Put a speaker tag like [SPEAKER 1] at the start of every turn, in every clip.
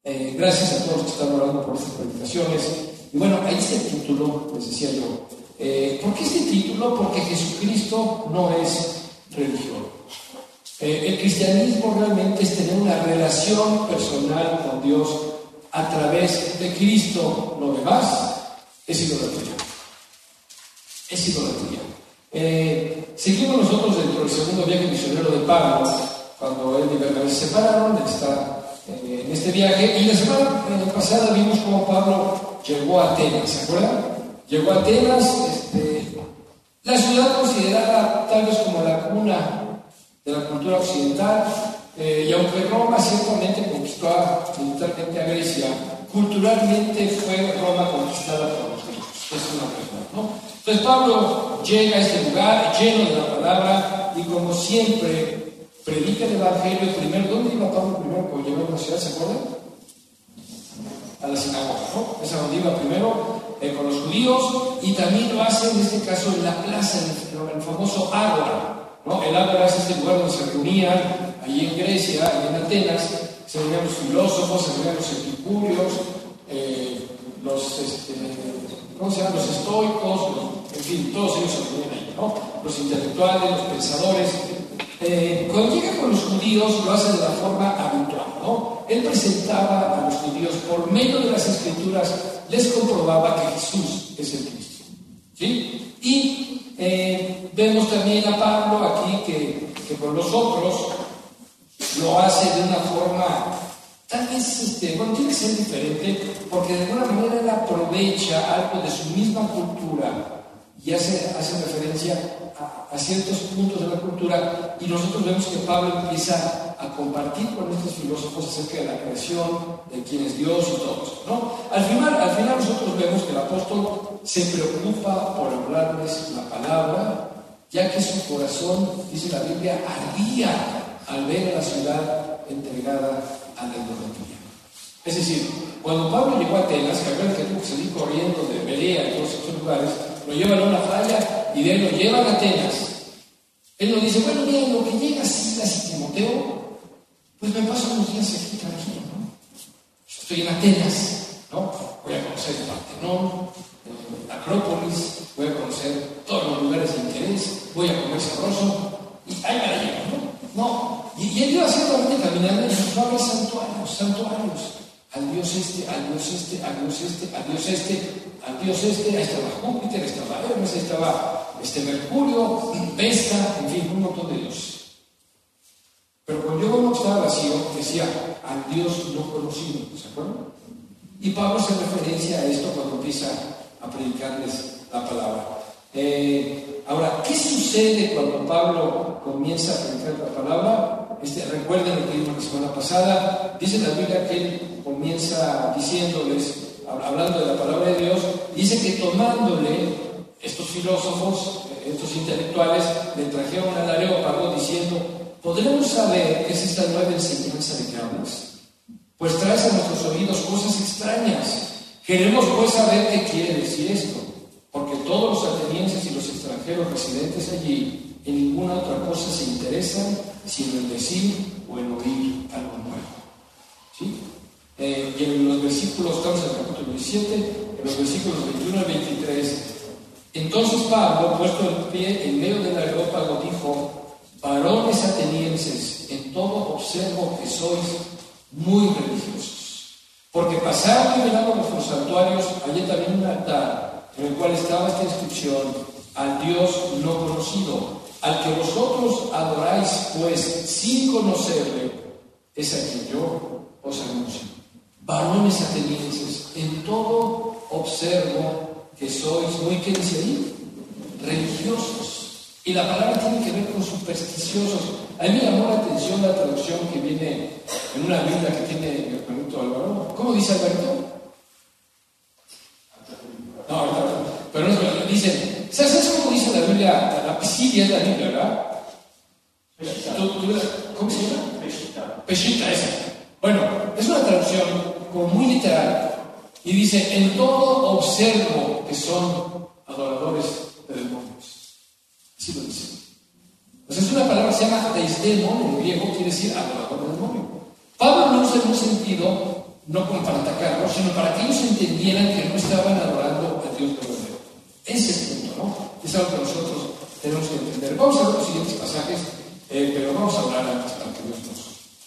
[SPEAKER 1] Gracias a todos los que están orando por estas predicaciones. Y bueno, ahí está el título, les decía yo. ¿Por qué este título? Porque Jesucristo no es religión. El cristianismo realmente es tener una relación personal con Dios a través de Cristo. Lo demás es idolatría. Es idolatría. Seguimos nosotros dentro del segundo viaje misionero de Pablo, cuando él y Bernabé se separaron. Él está en este viaje, y la semana pasada vimos cómo Pablo llegó a Atenas, ¿se acuerdan? Llegó a Atenas, la ciudad considerada tal vez como la cuna de la cultura occidental, y aunque Roma ciertamente conquistó militarmente a Grecia, culturalmente fue Roma conquistada por los griegos. Es una verdad, ¿no? Entonces Pablo llega a este lugar lleno de la palabra, y como siempre predica el Evangelio primero. ¿Dónde iba Pablo primero cuando llegó a una ciudad? ¿Se acuerdan? A la sinagoga, ¿no? Esa donde iba primero con los judíos, y también lo hace en este caso en la plaza, en el famoso Ágora, ¿no? El Ágora es este lugar donde se reunían, allí en Grecia, allí en Atenas, se reunían los filósofos, se reunían los epicúreos, ¿cómo se llaman? Los estoicos, en fin, todos ellos se reunían ahí, ¿no? Los intelectuales, los pensadores. Cuando llega con los judíos lo hace de la forma habitual, ¿no? Él presentaba a los judíos por medio de las escrituras, les comprobaba que Jesús es el Cristo, ¿sí? Y vemos también a Pablo aquí que con los otros lo hace de una forma tal vez, tiene que ser diferente, porque de alguna manera él aprovecha algo de su misma cultura y hace referencia a ciertos puntos de la cultura, y nosotros vemos que Pablo empieza a compartir con estos filósofos acerca de la creación, de quién es Dios y todo eso, ¿no? Al final nosotros vemos que el apóstol se preocupa por hablarles la palabra, ya que su corazón, dice la Biblia, ardía al ver a la ciudad entregada a la idolatría. Es decir, cuando Pablo llegó a Atenas, que acuérdense que tuvo que salir corriendo de Berea y todos estos lugares, lo llevan a una playa y de él lo llevan a Atenas. Él nos dice, bueno, mira, lo que llega Silas y Timoteo, pues me paso unos días aquí tranquilo, ¿no? Yo estoy en Atenas, ¿no? Voy a conocer el Partenón, Acrópolis, voy a conocer todos los lugares de interés, voy a comer sabroso, y ahí me la llevo, ¿no? Y él iba ciertamente caminando y nos va a ver santuarios. Al Dios este, al Dios este, al Dios este, al Dios este, al Dios este. Ahí estaba Júpiter, ahí estaba Hermes, ahí estaba Mercurio, Vesta, en fin, un montón de dioses. Pero cuando llegó uno que estaba vacío, decía al Dios no conocido, ¿se acuerdan? Y Pablo hace referencia a esto cuando empieza a predicarles la palabra. Ahora, ¿qué sucede cuando Pablo comienza a predicar la palabra? Recuerden lo que vimos la semana pasada. Dice la Biblia que él comienza diciéndoles, hablando de la palabra de Dios, dice que tomándole estos filósofos, estos intelectuales, le trajeron al Areópago diciendo, ¿podremos saber qué es esta nueva enseñanza de que hablas? Pues traes a nuestros oídos cosas extrañas. Queremos pues saber qué quiere decir esto, porque todos los atenienses y los extranjeros residentes allí en ninguna otra cosa se interesan sino en decir o en oír algo nuevo, ¿sí? Y en los versículos, estamos en el capítulo 17, en los versículos 21 al 23, entonces Pablo, puesto en pie en medio del Areópago, dijo, varones atenienses, en todo observo que sois muy religiosos, porque pasando y mirando nuestros santuarios, hallé también un altar en el cual estaba esta inscripción, al Dios no conocido, al que vosotros adoráis, pues sin conocerle, es a quien yo os anuncio. Varones atenienses, en todo observo que sois muy, ¿qué dice ahí? Religiosos. Y la palabra tiene que ver con supersticiosos. A mí me llamó la atención la traducción que viene en una Biblia que tiene mi hermanito Álvaro. ¿Cómo dice Alberto? No, pero no, dicen, ¿sabes cómo dice la Biblia? La Pisidia es la Biblia, ¿verdad? ¿Cómo se llama? Peshita, esa. Bueno, es una traducción como muy literal y dice, en todo observo que son adoradores de demonios. Así lo dice. Pues es una palabra que se llama deisdemon, en griego quiere decir adorador de demonio. Pablo lo usa en un sentido no como para atacarlos, sino para que ellos entendieran que no estaban adorando a Dios verdadero. Ese es el punto, ¿no? Es algo que nosotros tenemos que entender. Vamos a ver los siguientes pasajes, pero vamos a orar antes para que Dios nos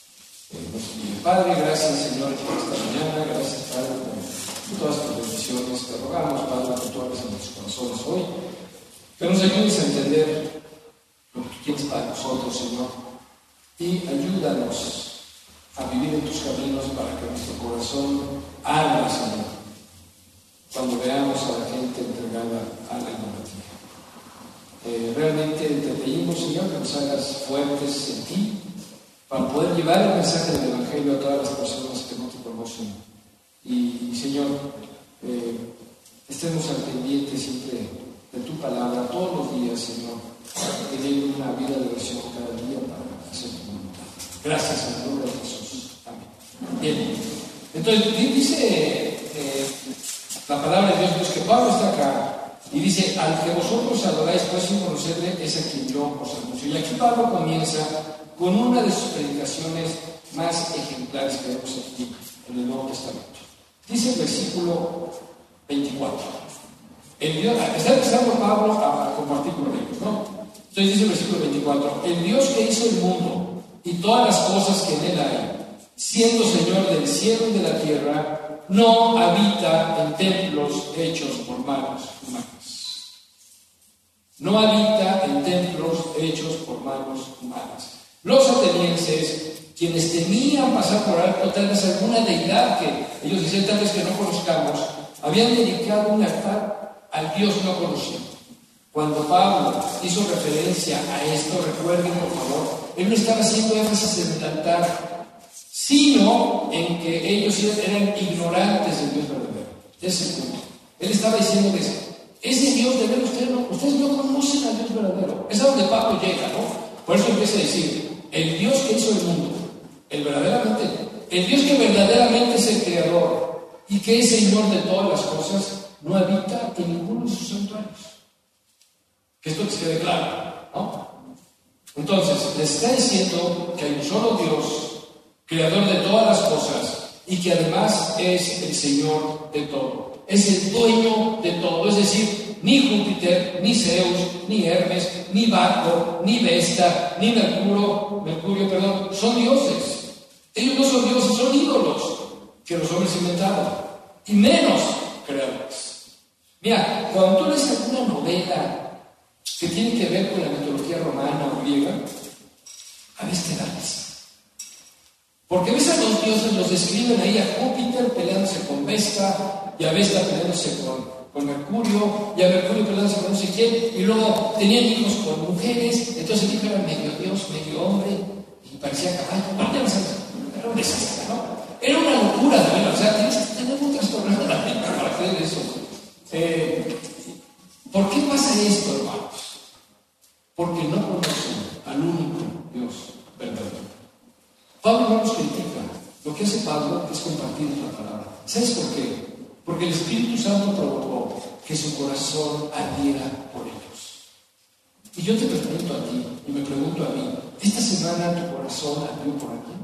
[SPEAKER 1] guíe. Padre, gracias, Señor, por esta mañana. Gracias, Padre, por todas tus bendiciones. Te rogamos, Padre, que tú hables en nuestros corazones hoy, que nos ayudes a entender lo que tú tienes para nosotros, Señor, y ayúdanos a vivir en tus caminos para que nuestro corazón arda, Señor, cuando veamos a la gente entregada a la idolatría. Realmente te pedimos, Señor, que nos hagas fuertes en ti para poder llevar el mensaje del Evangelio a todas las personas que no te conocen. Y Señor, estemos al pendiente siempre de tu palabra todos los días, Señor, teniendo una vida de oración cada día para hacer tu voluntad. Gracias en el nombre de Jesús. Bien, entonces dice la palabra de Dios, pues que Pablo está acá y dice: al que vosotros adoráis pues sin conocerle, es a quien yo os anuncio. Y aquí Pablo comienza con una de sus predicaciones más ejemplares que vemos aquí en el Nuevo Testamento. Dice el versículo 24. Está empezando Pablo a compartir con ellos, ¿no? Entonces dice el versículo 24: el Dios que hizo el mundo y todas las cosas que en él hay, siendo Señor del cielo y de la tierra, no habita en templos hechos por manos humanas. No habita en templos hechos por manos humanas. Los atenienses, quienes temían pasar por alto tal vez alguna deidad que ellos decían tal vez que no conozcamos, habían dedicado un altar al Dios no conocido. Cuando Pablo hizo referencia a esto, recuerden por favor, él no estaba haciendo énfasis en el altar, sino en que ellos eran ignorantes del Dios verdadero. Ese es el punto. Él estaba diciéndoles: ese Dios de ver ustedes no conocen al Dios verdadero. Es a donde Pablo llega, ¿no? Por eso empieza a decir: el Dios que hizo el mundo, el Dios que verdaderamente es el creador y que es Señor de todas las cosas, no habita en ninguno de sus santuarios. Que esto les quede claro, ¿no? Entonces, les está diciendo que hay un solo Dios, creador de todas las cosas, y que además es el Señor de todo. Es el dueño de todo, es decir, ni Júpiter, ni Zeus, ni Hermes, ni Baco, ni Vesta, ni Mercurio, son dioses. Ellos no son dioses, son ídolos que los hombres inventaron, y menos creadores. Mira, cuando tú lees alguna novela que tiene que ver con la mitología romana o griega, a veces te da risa. Porque ves a los dioses, los describen ahí a Júpiter peleándose con Vesta, y a Vesta peleándose con Mercurio, y a Mercurio peleándose con no sé quién, y luego tenían hijos con mujeres, entonces el hijo era medio dios, medio hombre, y parecía caballo. Era un desastre, ¿no? Era una locura también, o sea, tienes que tener un trastorno de la mente para creer eso. ¿Por qué pasa esto, hermanos? Porque no conocen al único Dios verdadero. Pablo no nos critica. Lo que hace Pablo es compartir la palabra. ¿Sabes por qué? Porque el Espíritu Santo provocó que su corazón ardiera por ellos. Y yo te pregunto a ti, y me pregunto a mí, ¿esta semana tu corazón ardió por alguien?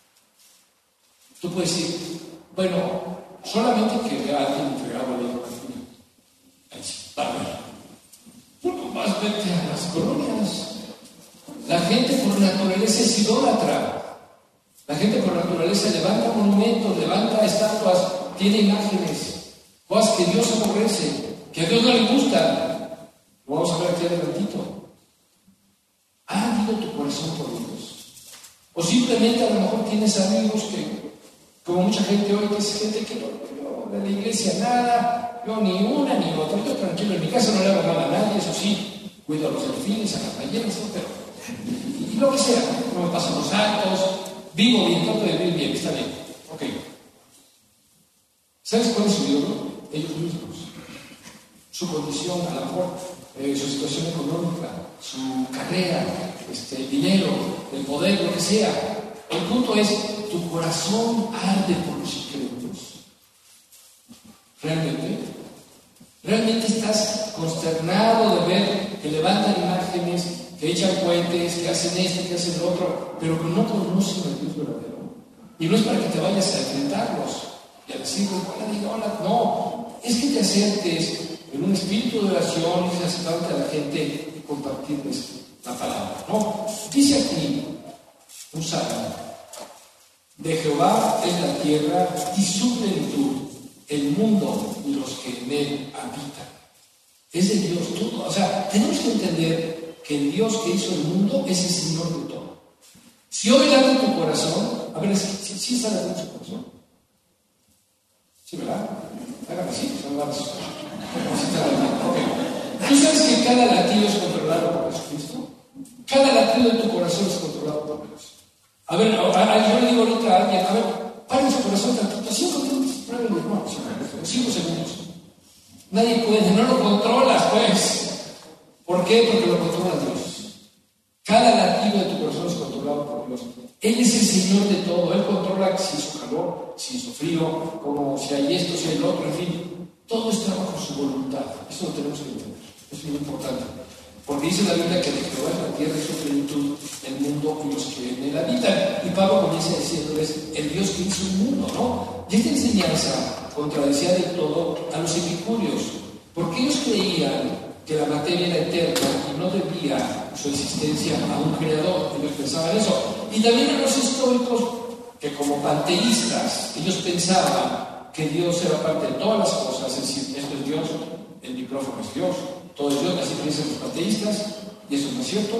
[SPEAKER 1] Tú puedes decir: bueno, solamente que vea a alguien entregado a la idolatría. Ahí sí, vale. Bueno, más vete a las colonias. La gente por naturaleza es idólatra. La gente por naturaleza levanta monumentos, levanta estatuas, tiene imágenes, cosas que Dios aborrece, que a Dios no le gustan. Lo vamos a ver aquí adelantito. ¿Ha ardido tu corazón por Dios? O simplemente a lo mejor tienes amigos que, como mucha gente hoy, que es gente que no de la iglesia nada, yo ni una ni otra, yo tranquilo, en mi casa no le hago mal a nadie, eso sí, cuido a los delfines, a las ballenas, pero y lo que sea, no me pasan los actos, vivo bien, trato de vivir bien, está bien, ok. ¿Sabes cuál es su ídolo? Ellos mismos. Su condición, a lo mejor, su situación económica, su carrera, el dinero, el poder, lo que sea. El punto es, tu corazón arde por los incrédulos. ¿Realmente estás consternado de ver que levantan imágenes, que echan puentes, que hacen esto, que hacen lo otro, pero que no conocen al Dios verdadero? Y no es para que te vayas a enfrentarlos, decirles, hola, no, es que te acerques en un espíritu de oración y acercarte a la gente y compartirles la palabra, ¿no? Dice aquí un salmo: de Jehová es la tierra y su plenitud, el mundo y los que en él habitan. Es de Dios todo. O sea, tenemos que entender que el Dios que hizo el mundo es el Señor de todo. Si hoy late en tu corazón, a ver, ¿sí está latendo en su corazón? ¿Sí, verdad? Hágame así, son las... Okay. ¿Tú sabes que cada latido es controlado por Jesucristo? Cada latido de tu corazón es controlado por Dios. A ver, yo le digo ahorita a alguien, a ver, paren su corazón tantito, 5 minutos, pruébenlo, no, 5 segundos. Nadie puede, no lo controlas, pues. ¿Por qué? Porque lo controla Dios. Cada latido de tu corazón es controlado por Dios. Él es el Señor de todo. Él controla si hizo calor, si hizo frío, como si hay esto, si hay lo otro, en fin. Todo está bajo su voluntad. Eso lo tenemos que entender. Es muy importante. Porque dice la Biblia que de Jehová es la tierra y su plenitud, el mundo y los que en él habitan. Y Pablo comienza diciéndoles, el Dios que hizo el mundo, ¿no? Y esta enseñanza contradecía de todo a los epicúreos, porque ellos creían que la materia era eterna y no debía su existencia a un creador. Ellos pensaban eso. Y también a los estoicos, que como panteístas, ellos pensaban que Dios era parte de todas las cosas, es decir, esto es Dios, el micrófono es Dios, todo es Dios, así piensan los panteístas, y eso no es cierto.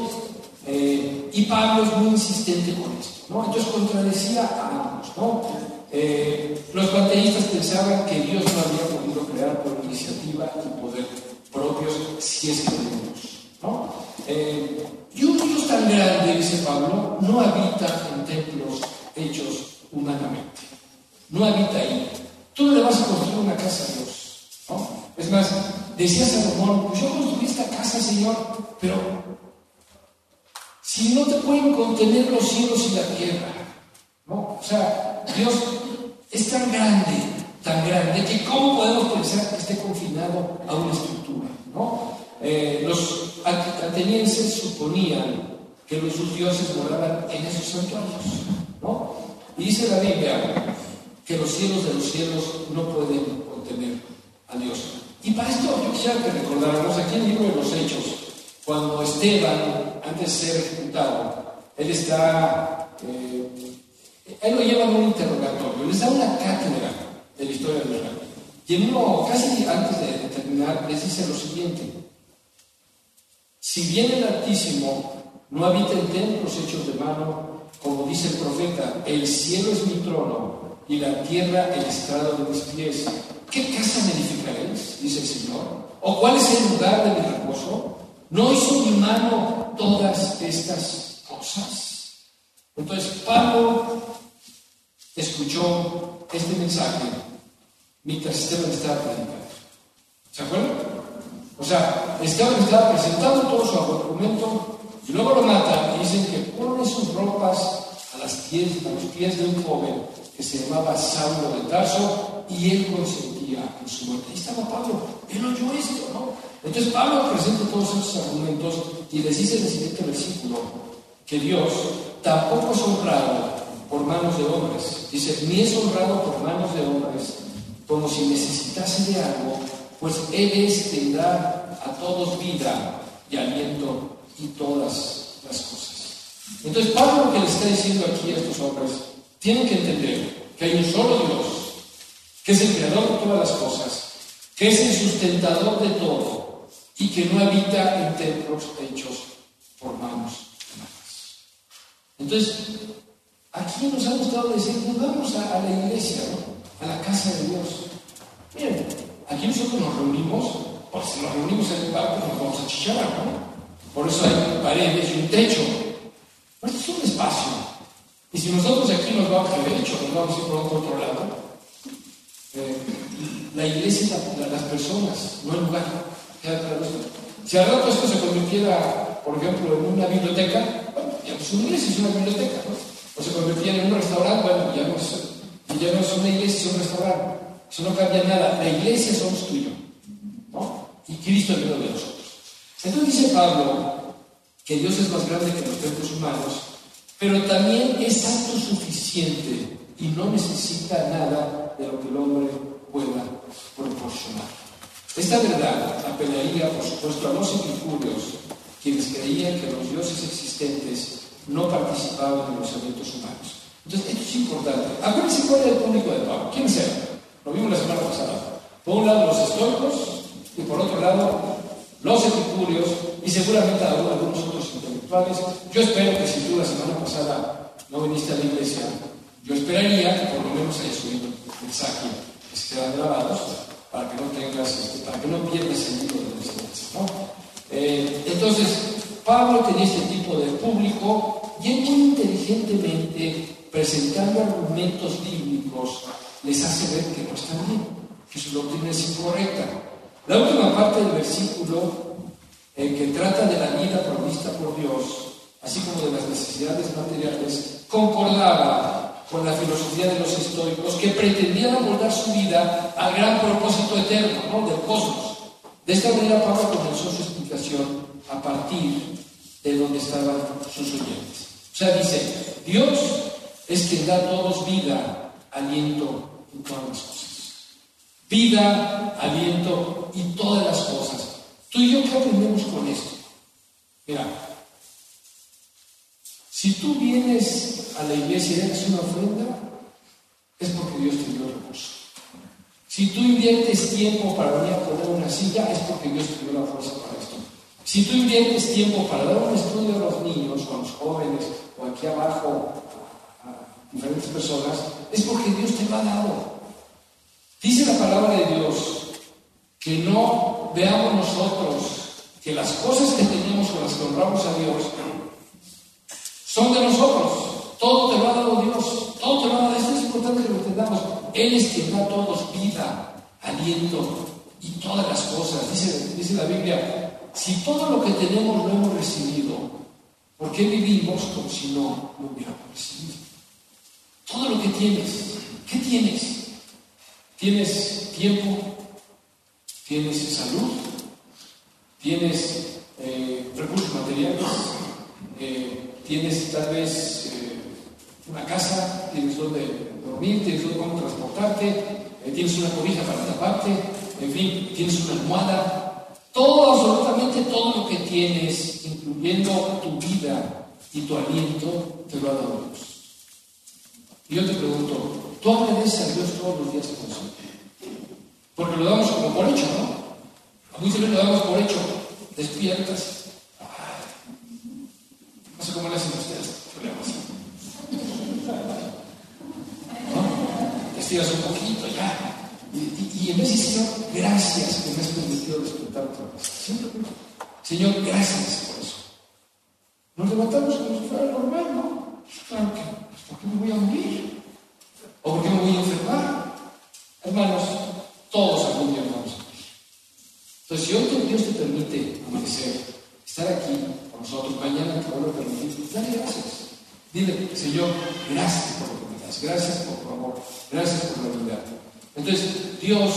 [SPEAKER 1] Y Pablo es muy insistente con esto, ¿no? Entonces contradecía a ambos, ¿no? Los panteístas pensaban que Dios no había podido crear por iniciativa y poder propios, si es que tenemos, ¿no? Y un Dios tan grande, dice Pablo, no habita en templos hechos humanamente. No habita ahí. Tú no le vas a construir una casa a Dios, ¿no? Es más, decía Salomón, pues yo construí esta casa, Señor, pero si no te pueden contener los cielos y la tierra, ¿no? O sea, Dios es tan grande, que cómo podemos pensar que esté confinado a una estructura, ¿no? Los atenienses suponían que los dioses moraban en esos santuarios, ¿no? Y dice la Biblia que los cielos de los cielos no pueden contener a Dios. Y para esto yo quisiera que recordáramos aquí en el libro de los Hechos, cuando Esteban, antes de ser ejecutado, él lo lleva a un interrogatorio, les da una cátedra de la historia de Israel. Y en uno, casi antes de terminar, les dice lo siguiente: si bien el Altísimo no habita en templos hechos de mano, como dice el profeta, el cielo es mi trono y la tierra el estrado de mis pies, ¿qué casa me edificaréis? Dice el Señor. ¿O cuál es el lugar de mi reposo? ¿No hizo mi mano todas estas cosas? Entonces Pablo escuchó este mensaje mientras Esteban estaba predicando. ¿Se acuerdan? O sea, Esteban estaba presentando todo su argumento y luego lo matan y dicen que pone sus ropas a los pies de un joven que se llamaba Saulo de Tarso y él consentía en su muerte. Ahí estaba Pablo, él oyó esto, ¿no? Entonces Pablo presenta todos esos argumentos y les dice en el siguiente versículo que Dios tampoco es honrado por manos de hombres. Dice, ni es honrado por manos de hombres como si necesitase de algo, pues Él es quien da a todos vida y aliento y todas las cosas. Entonces Pablo lo que le está diciendo aquí a estos hombres, tienen que entender que hay un solo Dios, que es el creador de todas las cosas, que es el sustentador de todo y que no habita en templos hechos por manos humanas. Entonces, aquí nos ha gustado decir, pues vamos a la iglesia, ¿no? A la casa de Dios. Miren, aquí nosotros nos reunimos, pues nos reunimos en el parque, nos vamos a chicharar, ¿no? Por eso hay paredes y un techo. Pero esto es un espacio. Y si nosotros aquí nos vamos a derecho, nos vamos a ir por otro lado, la iglesia es las personas, no el lugar. Si al rato esto se convirtiera, por ejemplo, en una biblioteca, bueno, ya no es una iglesia, es una biblioteca, ¿no? O se convirtiera en un restaurante, bueno, ya no es una iglesia, es un restaurante. Eso no cambia nada. La iglesia somos tú y yo, ¿no? Y Cristo en medio de nosotros. Entonces dice Pablo que Dios es más grande que los templos humanos, pero también es autosuficiente y no necesita nada de lo que el hombre pueda proporcionar. Esta verdad apelaría, por supuesto, a los epicúreos, quienes creían que los dioses existentes no participaban en los eventos humanos. Entonces, esto es importante. Acuérdense cuál era el público de Pablo. ¿Quiénes eran? Lo vimos la semana pasada. Por un lado, los estoicos, y por otro lado, los epicúreos, y seguramente algunos otros intelectuales. Yo espero que si tú la semana pasada no viniste a la iglesia, yo esperaría que por lo menos hayas subido un mensaje que se quedan grabados para que no tengas, para que no pierdas el hilo de la enseñanza, ¿no? Entonces, Pablo tenía este tipo de público y él muy inteligentemente, presentando argumentos bíblicos, les hace ver que no están bien, que su doctrina es incorrecta. La última parte del versículo, que trata de la vida provista por Dios, así como de las necesidades materiales, concordaba con la filosofía de los estoicos, que pretendían amoldar su vida al gran propósito eterno, ¿no?, del cosmos. De esta manera, Pablo comenzó su explicación a partir de donde estaban sus oyentes. O sea, dice, Dios es quien da a todos vida, aliento y todas las cosas. Vida, aliento y todas las cosas. Tú y yo, ¿qué aprendemos con esto? Mira, si tú vienes a la iglesia y haces una ofrenda, es porque Dios te dio recursos. Si tú inviertes tiempo para venir a poner una silla, es porque Dios te dio la fuerza para esto. Si tú inviertes tiempo para dar un estudio a los niños, o a los jóvenes, o aquí abajo a diferentes personas, es porque Dios te lo ha dado. Dice la palabra de Dios que no veamos nosotros que las cosas que tenemos con las que honramos a Dios son de nosotros. Todo te lo ha dado Dios, todo te lo ha dado. Esto es importante que lo entendamos. Él es quien da a todos vida, aliento y todas las cosas. Dice la Biblia, si todo lo que tenemos lo hemos recibido, ¿por qué vivimos como si no lo hubiéramos recibido? Todo lo que tienes, ¿qué tienes? ¿Tienes tiempo? ¿Tienes salud? ¿Tienes recursos materiales? ¿Tienes tal vez una casa? ¿Tienes donde dormir? ¿Tienes cómo transportarte? ¿Tienes una cobija para taparte? En fin, ¿tienes una almohada? Todo, absolutamente todo lo que tienes, incluyendo tu vida y tu aliento, te lo ha dado Dios. Y yo te pregunto, ¿tú agradeces a Dios todos los días con eso? Porque lo damos como por hecho, ¿no? A muchos veces lo damos por hecho. Despiertas. No sé cómo le hacen ustedes. Yo le hago así. ¿No? Te estiras un poquito, ya. Y en vez de decir, Señor, gracias que me has permitido despertar otra vez. Señor, gracias por eso. Nos levantamos como si fuera normal, ¿no? Claro que, ¿por qué me voy a morir? ¿O por qué me voy a enfermar? Hermanos, todos algún día vamos a morir. Entonces, si hoy Dios te permite amanecer, estar aquí con nosotros, mañana te vuelvo a permitir, dale gracias. Dile, Señor, gracias por lo que me das, gracias por tu amor, gracias por la vida. Entonces, Dios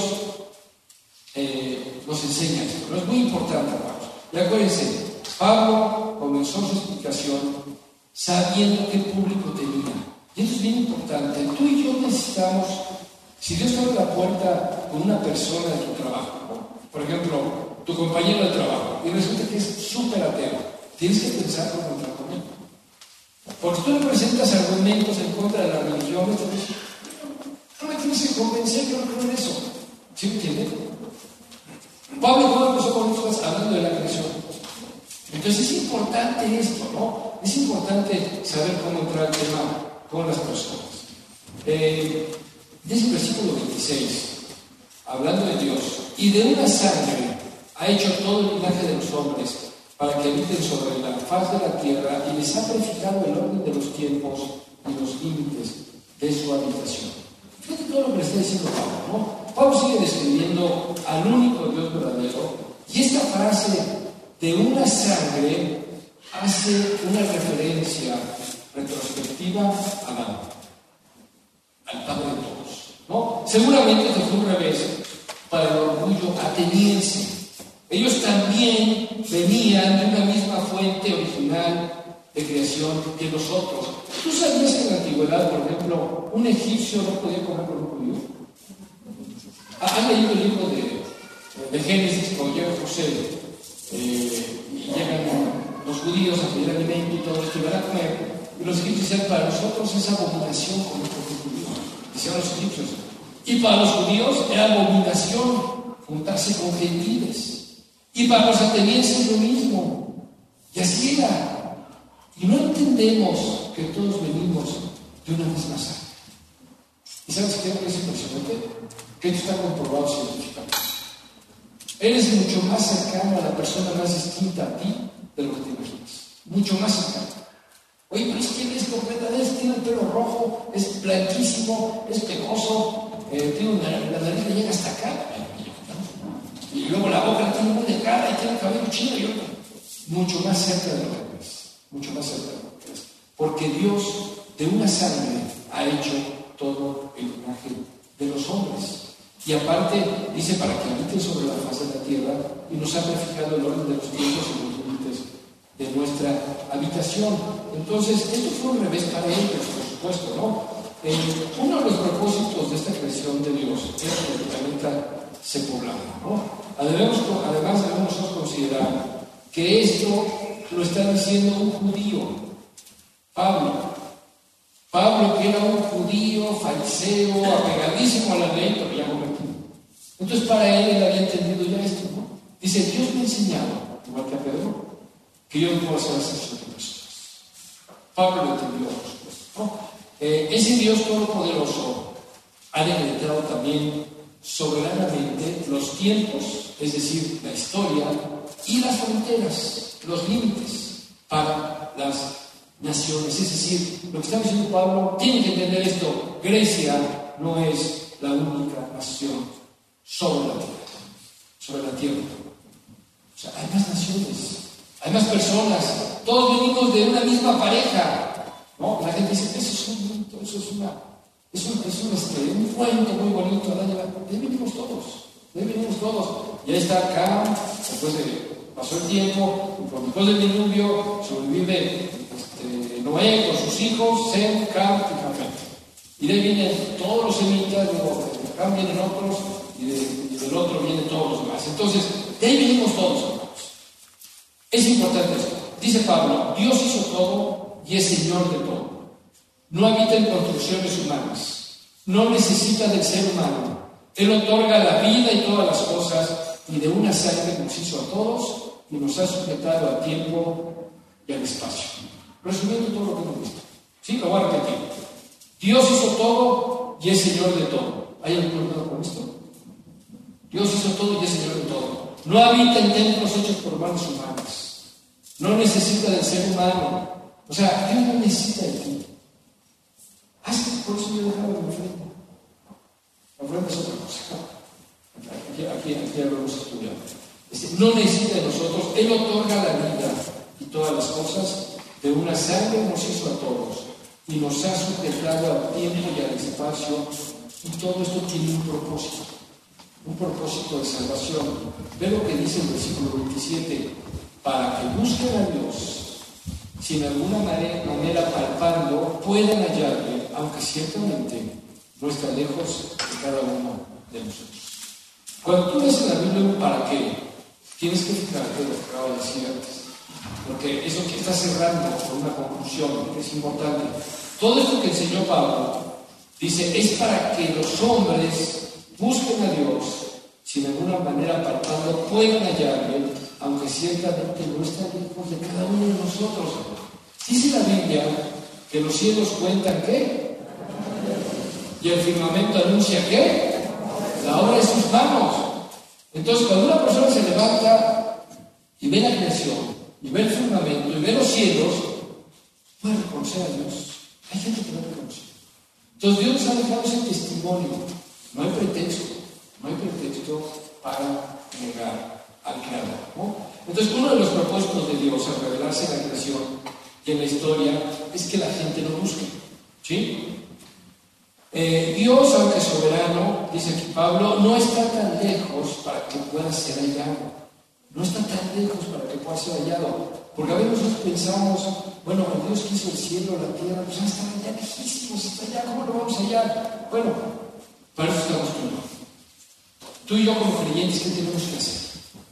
[SPEAKER 1] nos enseña esto, ¿no? Es muy importante, hermanos. Y acuérdense, Pablo comenzó su explicación sabiendo qué público tenía. Y eso es bien importante. Tú y yo necesitamos, si Dios te abre la puerta con una persona de tu trabajo, ¿no? Por ejemplo, tu compañero de trabajo, y resulta que es súper ateo, tienes que pensar cómo entrar con él. Porque tú le presentas argumentos en contra de la religión, y te dices, no me tienes que convencer, yo no creo en eso. ¿Sí me entiendes? Pablo cuando empezó con nosotros hablando de la creación. Entonces es importante esto, ¿no? Es importante saber cómo entrar al tema con las personas. Dice el versículo 26, hablando de Dios, y de una sangre ha hecho todo el linaje de los hombres para que habiten sobre la faz de la tierra y les ha prefijado el orden de los tiempos y los límites de su habitación. Fíjate todo lo que le está diciendo Pablo, ¿no? Pablo sigue describiendo al único Dios verdadero y esta frase de una sangre hace una referencia retrospectiva a Adán, al Padre de todos, ¿no? Seguramente esto fue un revés para el orgullo ateniense. Ellos también venían de una misma fuente original de creación que nosotros. ¿Tú sabías que en la antigüedad, por ejemplo, un egipcio no podía comer con un judío? ¿Han leído el libro de Génesis cuando llega José y llegan los judíos a pedir alimento y todo esto y van a comer? Y los egipcios decían, para nosotros es abominación comer con los judíos, decían los egipcios. Y para los judíos era abominación juntarse con gentiles. Y para los atenienses lo mismo. Y así era. Y no entendemos que todos venimos de una misma sangre. ¿Y sabes qué es impresionante? Que esto está comprobado científicamente. Eres mucho más cercano a la persona más distinta a ti de lo que te imaginas. Mucho más cercano. Oye, pero es que él es completamente, tiene el pelo rojo, es blanquísimo, es pegoso, la nariz le llega hasta acá. Y luego la boca la tiene muy delgada y tiene el cabello chino y otro. Mucho más cerca de lo que es. Mucho más cerca de lo que es. Porque Dios de una sangre ha hecho todo el linaje de los hombres. Y aparte, dice, para que habiten sobre la faz de la tierra y nos ha prefijado el orden de los tiempos y los límites de nuestra habitación. Entonces, esto fue un revés para ellos, por supuesto, ¿no? Uno de los propósitos de esta creación de Dios es que el planeta se poblara, ¿no? Además debemos nosotros considerar que esto lo está diciendo un judío, Pablo, que era un judío, fariseo, apegadísimo a la ley, pero ya convertido. Entonces, para él había entendido ya esto, ¿no? Dice, Dios me ha enseñado, igual que a Pedro, que yo no puedo hacer excepción de personas. Pablo lo entendió, por supuesto, ¿no? Ese Dios todopoderoso ha decretado también soberanamente los tiempos, es decir, la historia y las fronteras, los límites para las naciones. Es decir, lo que está diciendo Pablo, tiene que entender esto: Grecia no es la única nación sobre la tierra. O sea, hay más naciones, hay más personas, todos venimos de una misma pareja, ¿no? La gente dice, eso es un mito, eso es un cuento muy bonito, de ahí venimos todos, y ahí está Cam, después pasó el tiempo, y después del diluvio sobrevive Noé con sus hijos, Sem, Cam y Jafet. Y de ahí vienen todos los semitas, luego de Cam vienen otros, y del otro vienen todos los demás. Entonces, de ahí venimos todos, hermanos. Es importante esto. Dice Pablo, Dios hizo todo y es Señor de todo. No habita en construcciones humanas, no necesita del ser humano. Él otorga la vida y todas las cosas, y de una sangre nos hizo a todos y nos ha sujetado al tiempo y al espacio. Resumiendo todo lo que hemos visto. Sí, lo voy a repetir. Dios hizo todo y es Señor de todo. ¿Hay algún problema con esto? Dios hizo todo y es Señor de todo. No habita en templos hechos por manos humanas. No necesita del ser humano. O sea, Dios no necesita de ti. Por eso yo dejaba la ofrenda. La ofrenda es otra cosa. Aquí hablamos estudiado. No necesita de nosotros. Él otorga la vida y todas las cosas. De una sangre nos hizo a todos y nos ha sujetado al tiempo y al espacio, y todo esto tiene un propósito de salvación. Ve lo que dice el versículo 27: para que busquen a Dios, si en alguna manera palpando puedan hallarle, aunque ciertamente no está lejos de cada uno de nosotros. Cuando tú ves en la Biblia un para qué, tienes que fijarte lo que acabo de decir antes. Porque eso que está cerrando con una conclusión que es importante. Todo esto que enseñó Pablo, dice, es para que los hombres busquen a Dios, si de alguna manera apartando puedan hallarle, aunque ciertamente no está lejos de cada uno de nosotros. Dice la Biblia que los cielos cuentan ¿qué? Y el firmamento anuncia ¿qué? La obra de sus manos. Entonces, cuando una persona se levanta y ve la creación, y ve el firmamento, y ve los cielos, puede reconocer a Dios. Hay gente que no reconoce. Entonces Dios nos ha dejado ese testimonio. No hay pretexto para negar al Creador, ¿no? Entonces, uno de los propósitos de Dios al revelarse en la creación y en la historia es que la gente lo busque, ¿sí? Dios, aunque soberano, dice aquí Pablo, no está tan lejos para que pueda ser hallado. No está tan lejos para que pueda ser hallado. Porque a veces nosotros pensamos, bueno, Dios que hizo el cielo, la tierra, pues está allá lejísimos, está allá, ¿cómo lo vamos a hallar? Bueno, para eso estamos con Tú y yo como creyentes, ¿qué tenemos que hacer?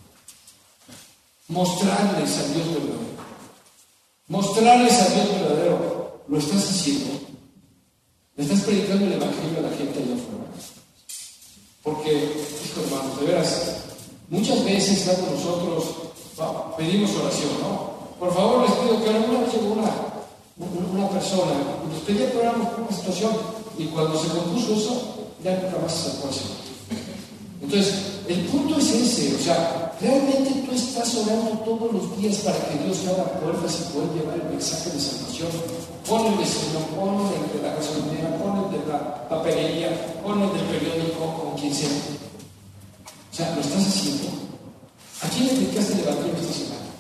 [SPEAKER 1] Mostrarles a Dios verdadero. Mostrarles a Dios verdadero. ¿Lo estás haciendo? ¿Le estás predicando el evangelio a la gente allá afuera? Porque, hijo hermanos, de veras, muchas veces cuando nosotros pedimos oración, ¿no? Por favor, les pido que una vez llegó una persona y nos pedía que oráramos por una situación, y cuando se compuso eso, ya nunca más se sacó así. Entonces, el punto es ese, o sea, realmente tú estás orando todos los días para que Dios te abra puertas y pueda llevar el mensaje de salvación. Pon el vecino, pon el de la gasolinera, pon el de la papelería, pon el del periódico, con quien sea. O sea, ¿lo estás haciendo? ¿A quién le predicaste el evangelio esta semana?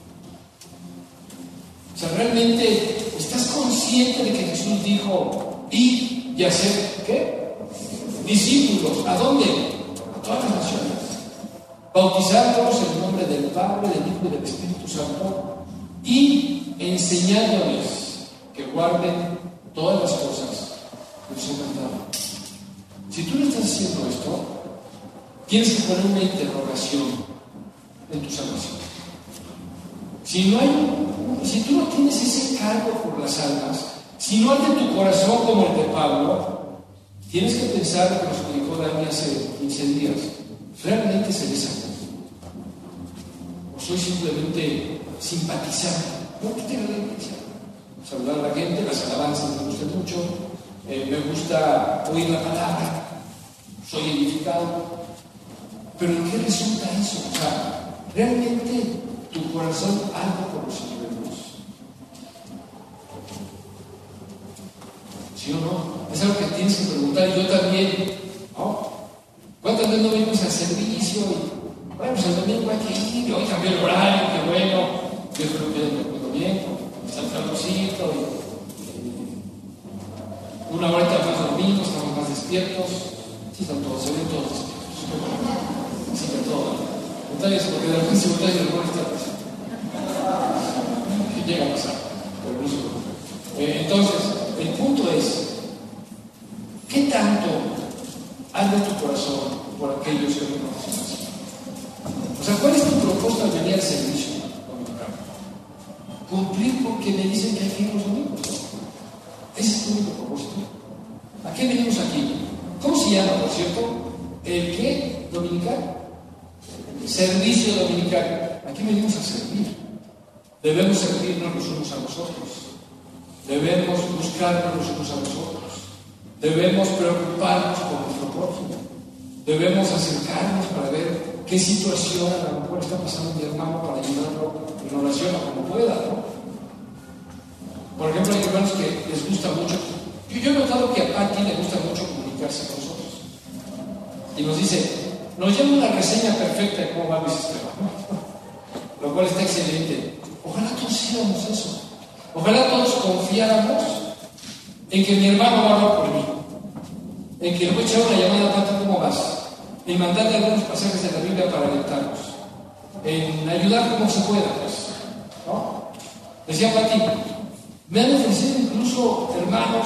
[SPEAKER 1] O sea, ¿realmente estás consciente de que Jesús dijo ir y hacer, ¿qué? Discípulos. ¿A dónde? A todas las naciones. Bautizándolos en el nombre del Padre, del Hijo y del Espíritu Santo, y enseñándoles que guarden todas las cosas que les he mandado. Si tú no estás haciendo esto, tienes que poner una interrogación en tu salvación. Si tú no tienes ese cargo por las almas, si no arde tu corazón como el de Pablo, tienes que pensar que nos lo dijo Dani hace 15 días. ¿Realmente se les ama? ¿O soy simplemente simpatizante? No, que tenga la iglesia. Saludar a la gente, las alabanzas me gustan mucho, me gusta oír la palabra, soy edificado. Pero ¿en qué resulta eso? O sea, ¿realmente tu corazón algo por los hijos de Dios? ¿Sí o no? Es algo que tienes que preguntar, y yo también, ¿no? ¿Cuántas veces no venimos al servicio? Y, bueno, pues el domingo hay que ir, y hoy cambió el horario, qué bueno, yo espero que me acuerdo bien, está el calorcito, y una horita más domingo, estamos más despiertos, sí, están todos, se ven todos despiertos, sí, de todo. Entonces, porque de repente se voltea y el está que llega a pasar, pero no se preocupe. Entonces, el punto es, ¿qué tanto arde tu corazón por aquellos que no conocen así? O sea, ¿cuál es tu propósito al venir al servicio dominical? Cumplir porque me dicen que hay que ir los domingos. Ese es tu único propósito. ¿A qué venimos aquí? ¿Cómo se llama, por cierto? ¿El qué? ¿Dominical? Servicio dominical. Aquí venimos a servir. Debemos servirnos los unos a los otros. Debemos buscarnos los unos a los otros. Debemos preocuparnos por nuestro prójimo. Debemos acercarnos para ver qué situación a lo mejor está pasando mi hermano para ayudarlo en oración o como pueda, ¿no? Por ejemplo, hay hermanos que les gusta mucho. Yo he notado que a Pati le gusta mucho comunicarse con nosotros. Y nos dice, nos lleva una reseña perfecta de cómo va mi sistema, ¿no? Lo cual está excelente. Ojalá todos hiciéramos eso. Ojalá todos confiáramos en que mi hermano va a orar por mí, en que le voy a echar una llamada a Pati, ¿cómo vas? En mandarle algunos pasajes de la Biblia para alentarnos, en ayudar como se pueda, pues, ¿no? Decía Pati, me han ofrecido incluso hermanos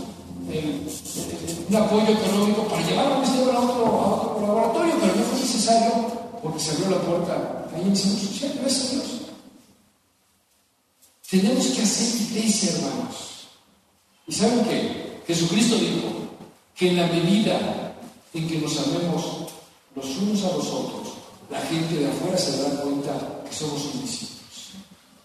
[SPEAKER 1] un apoyo económico para llevar a a otro laboratorio, pero no fue necesario porque se abrió la puerta ahí en el Centro Social, gracias a Dios. Tenemos que hacer iglesia, hermanos. ¿Y saben qué? Jesucristo dijo que en la medida en que nos amemos los unos a los otros, la gente de afuera se dará cuenta que somos sus discípulos.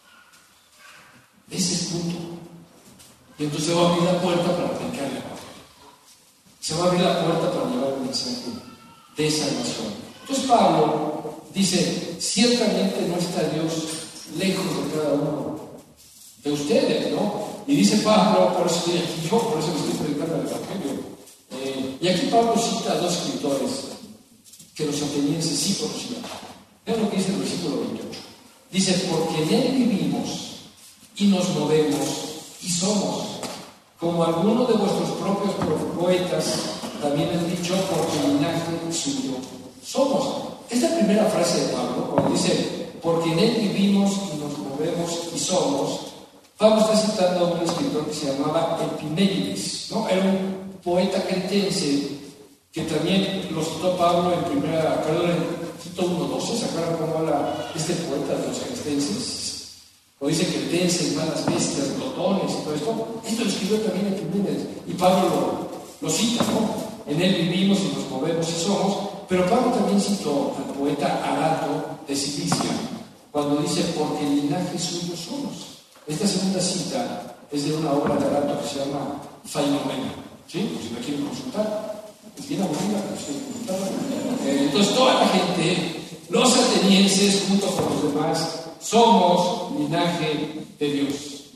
[SPEAKER 1] Ese es el punto. Y entonces se va a abrir la puerta para predicar el evangelio. Se va a abrir la puerta para llevar el mensaje de salvación. Entonces Pablo dice, ciertamente no está Dios lejos de cada uno de ustedes, ¿no? Y dice Pablo, por eso estoy aquí yo, por eso le estoy predicando el evangelio. Y aquí Pablo cita a dos escritores que los atenienses sí conocían. Vean lo que dice el versículo 28. Dice, porque en él vivimos y nos movemos y somos, como algunos de vuestros propios poetas también han dicho, porque linaje suyo somos. Esta primera frase de Pablo, cuando dice, porque en él vivimos y nos movemos y somos, Pablo está citando a un escritor que se llamaba Epimenides, ¿no? Era un poeta cretense que también lo citó Pablo en Tito 1:12, ¿se acuerdan cómo habla este poeta de los cretenses? O dice cretenses, malas bestias, glotones y todo esto. Esto lo escribió también en Jiménez, y Pablo lo cita, ¿no? En él vivimos y nos movemos y somos. Pero Pablo también citó al poeta Arato de Cilicia, cuando dice, porque el linaje suyo somos. Esta segunda cita es de una obra de Arato que se llama Fainomena, ¿sí? Pues si la quieren consultar, es bien aburrida, pero si quieren consultarla. Entonces, toda la gente, los atenienses, junto con los demás, somos linaje de Dios.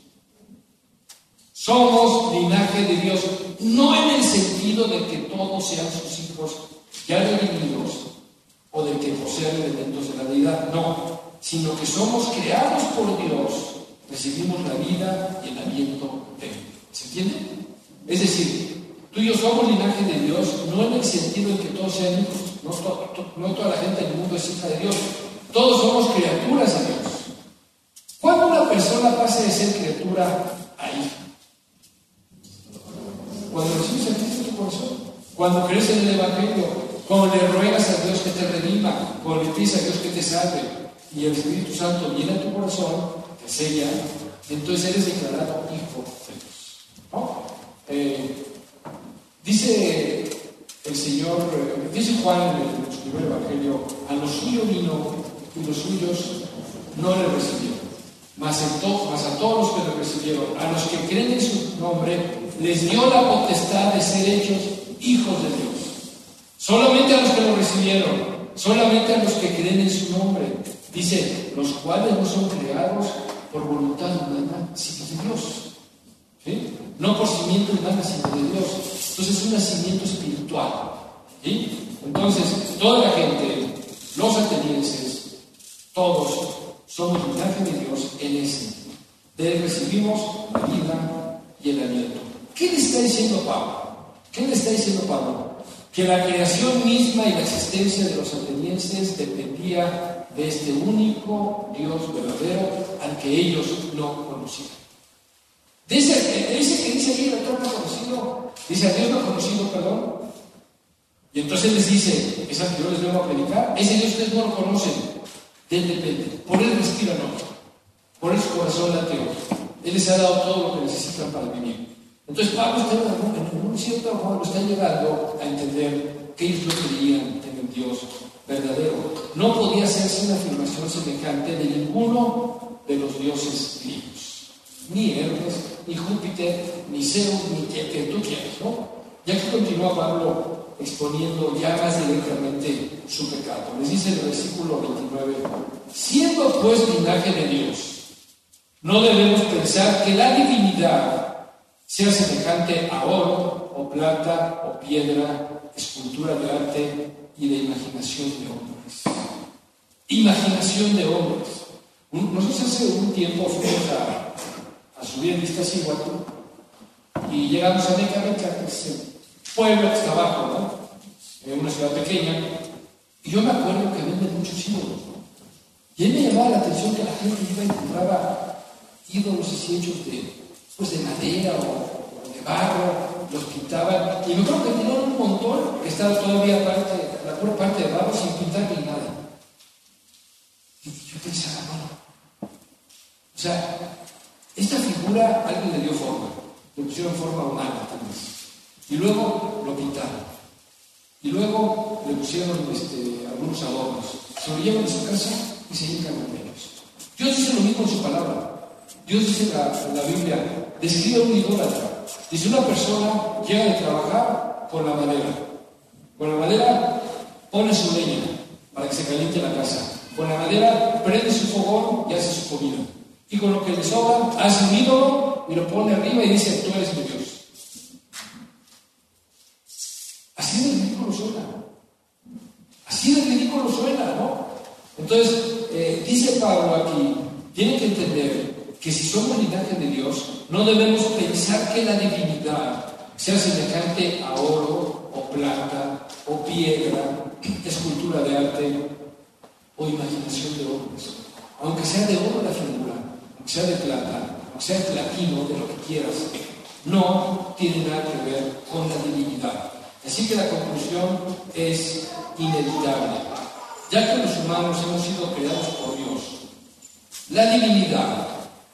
[SPEAKER 1] Somos linaje de Dios, no en el sentido de que todos sean sus hijos ya redimidos o de que posean elementos de la deidad, no, sino que somos creados por Dios, recibimos la vida y el aliento de Él. ¿Se entiende? Es decir, tú y yo somos linaje de Dios, no en el sentido de que todos sean hijos, no toda la gente del mundo es hija de Dios, todos somos criaturas de Dios. ¿Cuándo una persona pasa de ser criatura a hija? Cuando recibes a Cristo en tu corazón, cuando crees en el Evangelio, cuando le ruegas a Dios que te redima, cuando le pides a Dios que te salve, y el Espíritu Santo viene a tu corazón, te sella, entonces eres declarado hijo de Dios, ¿no? Dice el Señor, dice Juan en su primer Evangelio, a los suyos vino y los suyos no le recibieron. Mas a todos los que le recibieron, a los que creen en su nombre, les dio la potestad de ser hechos hijos de Dios. Solamente a los que lo recibieron, solamente a los que creen en su nombre. Dice, los cuales no son creados por voluntad humana, sino de Dios. ¿Sí? No por cimiento humana, sino de Dios. Entonces es un nacimiento espiritual. ¿Sí? Entonces, toda la gente, los atenienses, todos somos linaje de Dios en ese. De él recibimos la vida y el aliento. ¿Qué le está diciendo Pablo? ¿Qué le está diciendo Pablo? Que la creación misma y la existencia de los atenienses dependía de este único Dios verdadero al que ellos no conocían. Ese que dice ahí, el otro no conocido, dice a Dios no conocido, perdón. Y entonces les dice, es al que yo les vengo a predicar, ese Dios ustedes no lo conocen. De él depende, por él respiran otro, por él su corazón late otro. Él les ha dado todo lo que necesitan para vivir. Entonces Pablo está en un cierto modo está llegando a entender que ellos no creían en el Dios verdadero. No podía hacerse una afirmación semejante de ninguno de los dioses griegos, ni Hermes, ni Júpiter, ni Zeus, ni que tú quieras, ¿no? Ya que continúa Pablo exponiendo ya más directamente su pecado. Les dice en el versículo 29, siendo pues linaje de Dios, no debemos pensar que la divinidad sea semejante a oro, o plata, o piedra, escultura de arte y de imaginación de hombres. Imaginación de hombres. Nosotros hace un tiempo fuimos a subir en Iztaccíhuatl y llegamos a Meca, que es el pueblo que está abajo, ¿no? En una ciudad pequeña. Y yo me acuerdo que venden muchos ídolos, ¿no? Y a mí me llamaba la atención que la gente iba y compraba ídolos así hechos de madera o de barro, los pintaban. Y me acuerdo que tenían un montón que estaba todavía la pura parte de barro sin pintar ni nada. Y yo pensaba, bueno, o sea, esta figura alguien le dio forma, le pusieron forma humana tal vez. Y luego lo pintaron. Y luego le pusieron algunos adornos. Se lo llevan a su casa y se hincan con ellos. Dios dice lo mismo en su palabra. Dios dice en la Biblia, describe a un idólatra. Dice, una persona llega de trabajar con la madera. Con la madera pone su leña para que se caliente la casa. Con la madera prende su fogón y hace su comida. Y con lo que le sobra, hace un ídolo y lo pone arriba y dice, tú eres mi Dios. Así de ridículo suena. Así de ridículo suena, ¿no? Entonces, dice Pablo aquí, tienen que entender que si somos linaje de Dios, no debemos pensar que la divinidad sea semejante a oro, o plata, o piedra, escultura de arte, o imaginación de hombres. Aunque sea de oro la figura, aunque sea de plata, aunque sea de platino, de lo que quieras, no tiene nada que ver con la divinidad. Así que la conclusión es inevitable. Ya que los humanos hemos sido creados por Dios, la divinidad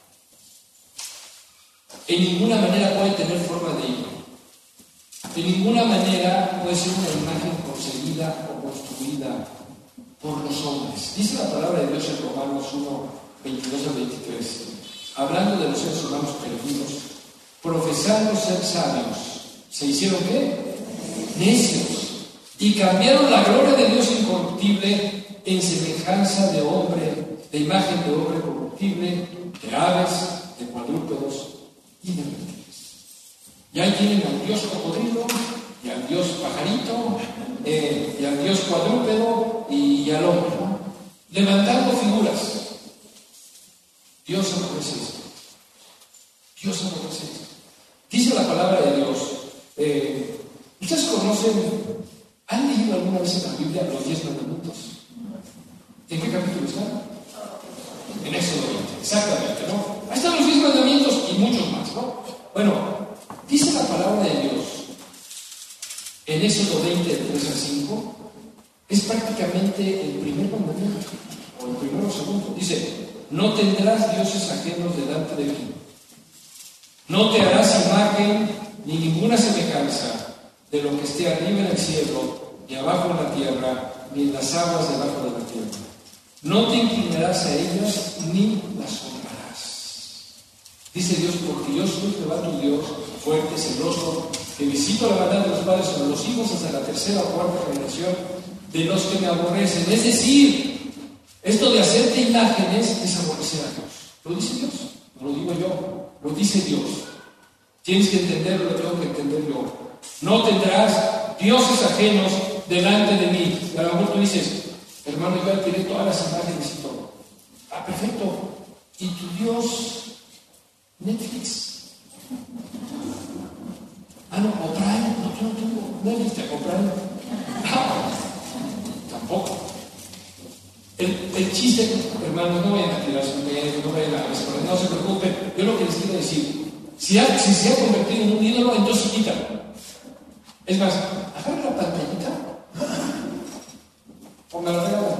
[SPEAKER 1] en ninguna manera puede tener forma de hijo. De ninguna manera puede ser una imagen concebida o construida por los hombres. Dice la palabra de Dios en Romanos 1, 22 al 23, hablando de los seres humanos perdidos, profesando ser sabios, ¿se hicieron qué? Necios, y cambiaron la gloria de Dios incorruptible en semejanza de hombre, de imagen de hombre corruptible, de aves, de cuadrúpedos y de reptiles. Y ahí tienen al Dios cocodrilo, y al Dios pajarito, y al Dios cuadrúpedo, y al hombre, ¿no? Levantando figuras. Dios aborrece esto. Dios aborrece esto. Dice la palabra de Dios. ¿Ustedes conocen, han leído alguna vez en la Biblia los 10 mandamientos? ¿En qué capítulo están? En Éxodo 20, exactamente, ¿no? Ahí están los 10 mandamientos y muchos más, ¿no? Bueno, dice la palabra de Dios en Éxodo 20, de 3 al 5, es prácticamente el primer mandamiento, o el primero o segundo. Dice, no tendrás dioses ajenos delante de mí. No te harás imagen ni ninguna semejanza de lo que esté arriba en el cielo, ni abajo en la tierra, ni en las aguas debajo de la tierra. No te inclinarás a ellas, ni las honrarás. Dice Dios, porque yo soy Jehová tu Dios, fuerte, celoso, que visito la maldad de los padres sobre los hijos hasta la tercera o cuarta generación de los que me aborrecen. Es decir, esto de hacerte imágenes es aborrecer a Dios. ¿Lo dice Dios? No lo digo yo, lo dice Dios. Tienes que entenderlo, lo tengo que entender yo. No tendrás dioses ajenos delante de mí. Y a lo mejor tú dices, hermano, yo adquirí todas las imágenes y todo. Ah, perfecto. ¿Y tu Dios Netflix? Ah, no, o Prime. No, yo no tengo Netflix, te compraré. Tampoco. El chiste, hermanos, no vayan a tirar su medio, no vayan a responder, no se preocupen. Yo lo que les quiero decir, si se ha convertido en un ídolo, entonces quítalo. Es más, agarra la pantallita, póngala regala.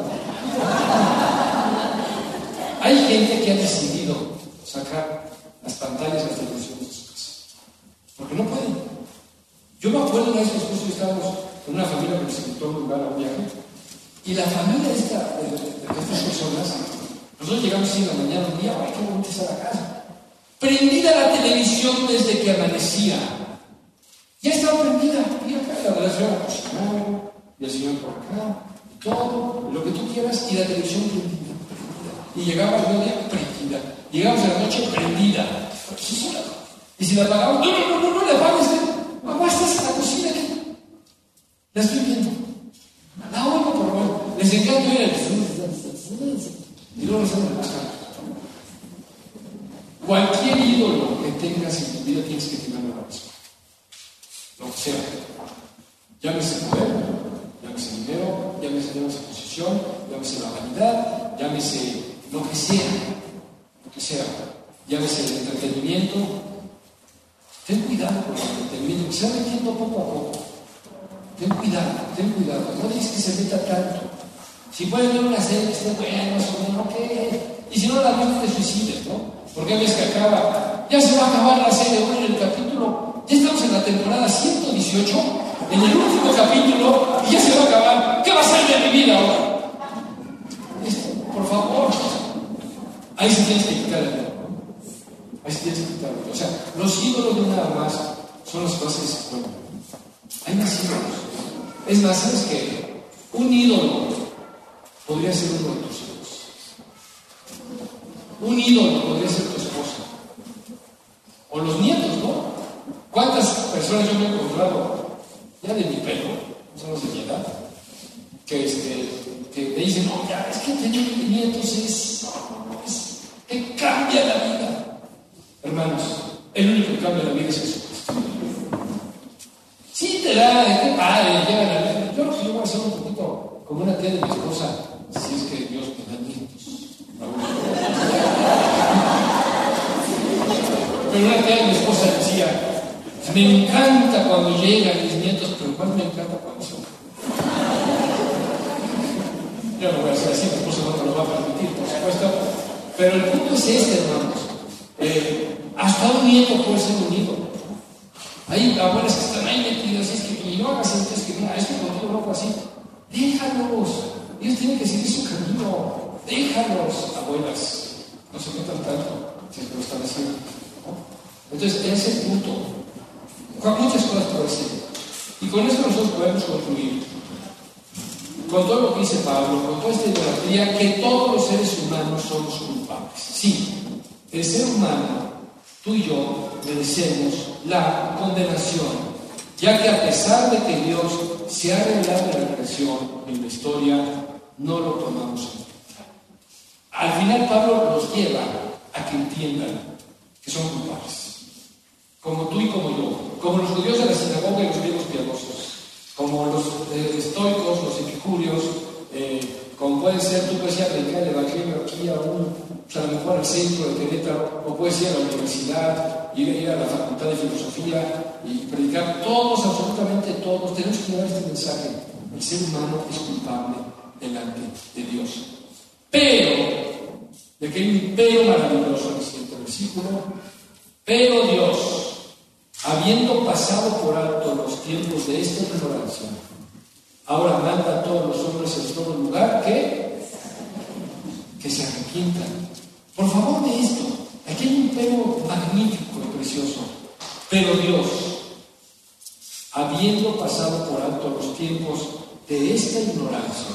[SPEAKER 1] Hay gente que ha decidido sacar las pantallas de la televisión de sus casas, porque no pueden. Yo me acuerdo una vez que nosotros estábamos en una familia que nos invitó a un lugar, a un viaje, y la familia de estas personas, nosotros llegamos así en la mañana un día, ¡ay, qué bonita está la casa! Prendida la televisión desde que amanecía. Ya estaba prendida. Y acá la señora cocinando, y el señor por acá, y todo, lo que tú quieras, y la televisión prendida. Y llegaba el día prendida. Llegamos a la noche prendida. Y si la apagamos, no la apagues. Mamá, estás en la cocina aquí. La estoy viendo. La oigo por favor. Les encanta ir y luego nos hacen pasar. Cualquier ídolo que tengas en tu vida tienes que tirarlo a la basura. Lo que sea. Llámese poder, llámese dinero, llámese posición, llámese la vanidad, llámese lo que sea, llámese el entretenimiento. Ten cuidado con el entretenimiento, que se va metiendo poco a poco. Ten cuidado, no digas que se meta tanto. Si puedes ver una serie que esté buena, más o menos, ok. Y si no, la ves, te suicides, ¿no? Porque ves que acaba, ya se va a acabar la serie, bueno, en el capítulo, ya estamos en la temporada 118, en el último capítulo, y ya se va a acabar. ¿Qué va a ser de mi vida ahora? Por favor, ahí sí tienes que quitar el dedo. Ahí sí tienes que quitar el dedo. O sea, los ídolos de nada más son las cosas que se cuentan. Hay más ídolos. Es más, ¿sabes qué? Un ídolo podría ser uno de tus hijos. Un ídolo podría ser tu esposa. O los nietos, ¿no? ¿Cuántas personas yo me he encontrado, ya de mi pelo, no son los de mi edad, que te dicen, no, ya, es que tener nietos es que cambia la vida. Hermanos, el único que cambia la vida es Jesucristo. Sí te da, qué padre, llega la vida. Yo creo que yo voy a ser un poquito como una tía de mi esposa, si es que Dios me da nietos. Pero una tía de mi esposa decía, me encanta cuando llegan mis nietos, pero igual me Yo no voy a hacer así, mi esposa no me lo va a permitir, por supuesto. Pero el punto es este, hermanos. Hasta un nieto puede ser unido. Hay abuelas que están ahí metidas, es que no hagas esto, es que mira, esto contigo no fue así. Déjalos. Ellos tienen que seguir su camino. Déjalos, abuelas. No se metan tanto si es que lo están haciendo, ¿no? Entonces, ese es el punto. Muchas cosas por decir. Y con esto nosotros podemos concluir. Con todo lo que dice Pablo, con toda esta idolatría, que todos los seres humanos somos culpables. Sí, el ser humano, tú y yo, merecemos la condenación, ya que a pesar de que Dios se ha revelado en la creación, en la historia, no lo tomamos en cuenta. Al final Pablo nos lleva a que entiendan que son culpables, como tú y como yo, como los judíos de la sinagoga y los griegos piadosos, como los estoicos, los epicúreos, como puede ser, tú puedes ir a predicar el evangelio aquí a lo mejor al centro de Querétaro, o puedes ir a la universidad, ir a la facultad de filosofía y predicar. Todos, absolutamente todos, tenemos que llevar este mensaje. El ser humano es culpable delante de Dios. Pero, de que hay un pero maravilloso en el siguiente versículo, pero Dios, habiendo pasado por alto los tiempos de esta ignorancia, ahora manda a todos los hombres en todo lugar que se arrepientan. Por favor de esto, aquí hay un pero magnífico y precioso. Pero Dios, habiendo pasado por alto los tiempos de esta ignorancia,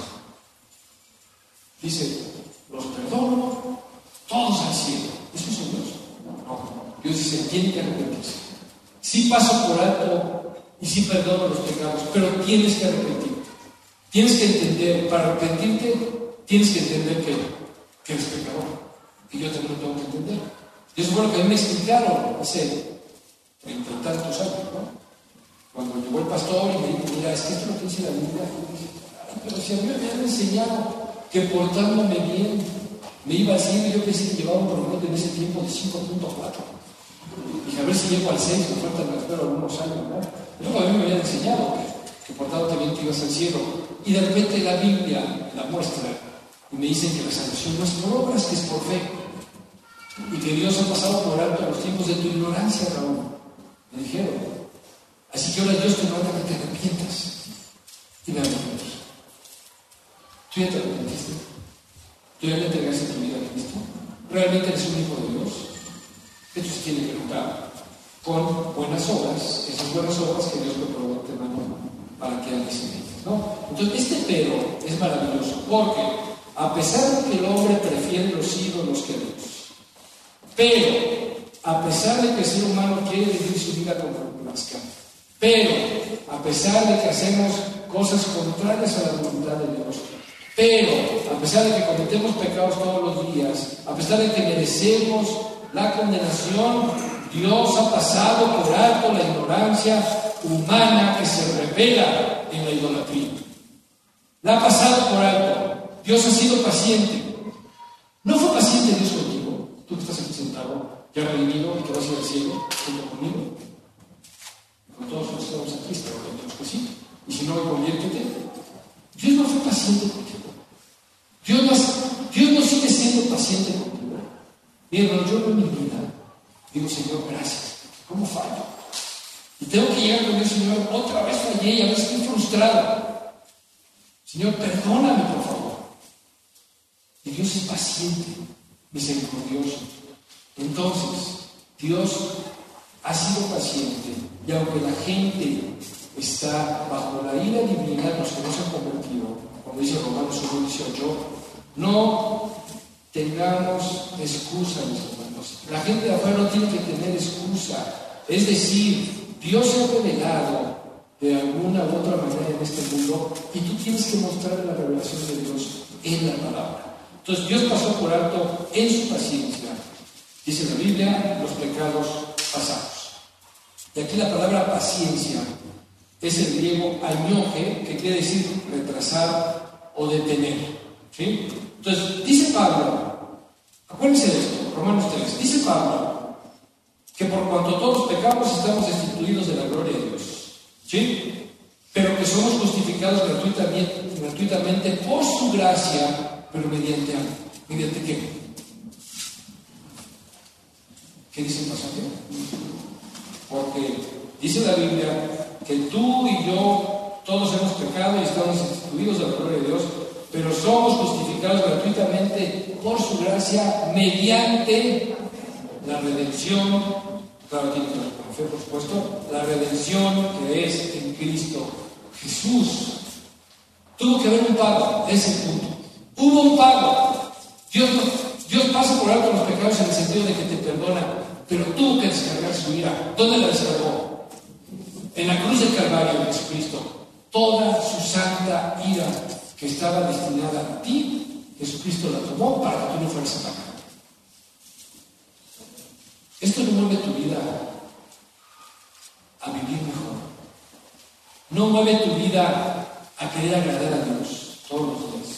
[SPEAKER 1] dice, los perdono, todos al cielo. ¿Eso es Dios? No. Dios dice, tienen que arrepentirse. Sí paso por alto y sí perdono los pecados, pero tienes que arrepentirte. Tienes que entender, para arrepentirte, tienes que entender que eres pecador. Y yo también lo tengo que entender. Y eso fue lo que a mí me explicaron hace 30 y tantos años, ¿no? Cuando llegó el pastor y me dijo, mira, es que esto es lo que dice la Biblia. Pero si a mí me habían enseñado que portándome bien me iba al cielo, y yo pensé que llevaba un promedio en ese tiempo de 5.4. Dije, a ver si llego al 6, me faltan algunos años, ¿no? Eso a mí me habían enseñado que portándote bien te ibas al cielo. Y de repente la Biblia la muestra y me dicen que la salvación no es por obras, que es por fe. Y que Dios ha pasado por alto los tiempos de tu ignorancia, Raúl. Me dijeron. Así que ahora Dios te manda que te arrepientas. Y me arrepentí. ¿Tú ya te arrepentiste? ¿Tú ya le entregaste tu vida a Cristo? ¿Realmente eres un hijo de Dios? Entonces tiene que jugar con buenas obras, esas buenas obras que Dios me probó de mano para que andes en ellas, ¿no? Entonces, este pero es maravilloso, porque a pesar de que el hombre prefiere los ídolos que Dios, pero a pesar de que el ser humano quiere vivir su vida como plazca, pero a pesar de que hacemos cosas contrarias a la voluntad de Dios, pero a pesar de que cometemos pecados todos los días, a pesar de que merecemos la condenación, Dios ha pasado por alto la ignorancia humana que se revela en la idolatría. La ha pasado por alto. Dios ha sido paciente. ¿No fue paciente Dios contigo? Tú que estás aquí sentado, ya redimido y que vas a ir al cielo junto conmigo. Con todos los que estamos aquí, espero que sí. Y si no, conviértete. Dios no fue paciente contigo. Dios no sigue siendo paciente contigo. Mi hermano, yo en mi vida digo, Señor, gracias. ¿Cómo fallo? Y tengo que llegar con Dios, Señor, otra vez fallé y a veces estoy frustrado. Señor, perdóname, por favor. Y Dios es paciente, misericordioso. Entonces, Dios ha sido paciente, y aunque la gente está bajo la ira divina, los que no se han convertido, como dice Romanos 1:18, no tengamos excusa, mis hermanos. La gente de afuera no tiene que tener excusa. Es decir, Dios se ha revelado de alguna u otra manera en este mundo y tú tienes que mostrar la revelación de Dios en la palabra. Entonces Dios pasó por alto en su paciencia, dice la Biblia, los pecados pasados. Y aquí la palabra paciencia es el griego añoje, que quiere decir retrasar o detener, ¿sí? Entonces dice Pablo, acuérdense de esto, Romanos 3, dice Pablo que por cuanto todos pecamos estamos destituidos de la gloria de Dios, ¿sí? Pero que somos justificados gratuitamente gratuitamente por su gracia, pero mediante algo. ¿Mediante qué? ¿Qué dice el pasaje? Porque dice la Biblia que tú y yo todos hemos pecado y estamos excluidos de la gloria de Dios, pero somos justificados gratuitamente por su gracia mediante la redención, claro, tiene que ver con fe, por supuesto, la redención que es en Cristo Jesús. Tuvo que haber un pago, ese es el punto. Hubo un pago. Dios pasa por alto los pecados en el sentido de que te perdona, pero tuvo que descargar su ira. ¿Dónde la descargó? En la cruz del Calvario de Jesucristo. Toda su santa ira que estaba destinada a ti, Jesucristo la tomó para que tú no fueras a pagar. Esto no mueve tu vida a vivir mejor. No mueve tu vida a querer agradar a Dios todos los días.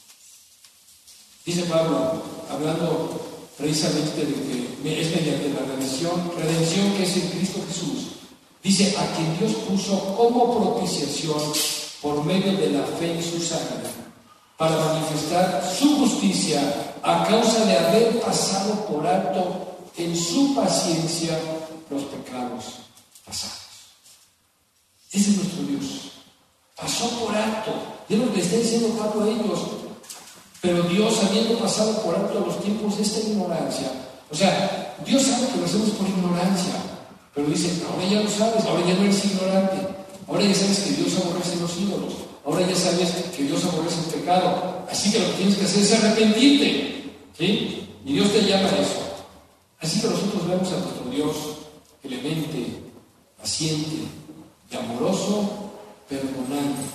[SPEAKER 1] Dice Pablo, hablando precisamente de que es mediante la redención que es en Cristo Jesús. Dice, a quien Dios puso como propiciación por medio de la fe en su sangre, para manifestar su justicia a causa de haber pasado por alto en su paciencia los pecados pasados. Ese es nuestro Dios. Pasó por alto. Es lo que le está diciendo Pablo a ellos. Pero Dios, habiendo pasado por alto los tiempos de esta ignorancia, o sea, Dios sabe que lo hacemos por ignorancia, pero dice, ahora ya lo sabes, ahora ya no eres ignorante, ahora ya sabes que Dios aborrece los ídolos, ahora ya sabes que Dios aborrece el pecado, así que lo que tienes que hacer es arrepentirte, ¿sí? Y Dios te llama a eso. Así que nosotros vemos a nuestro Dios clemente, paciente y amoroso, perdonando.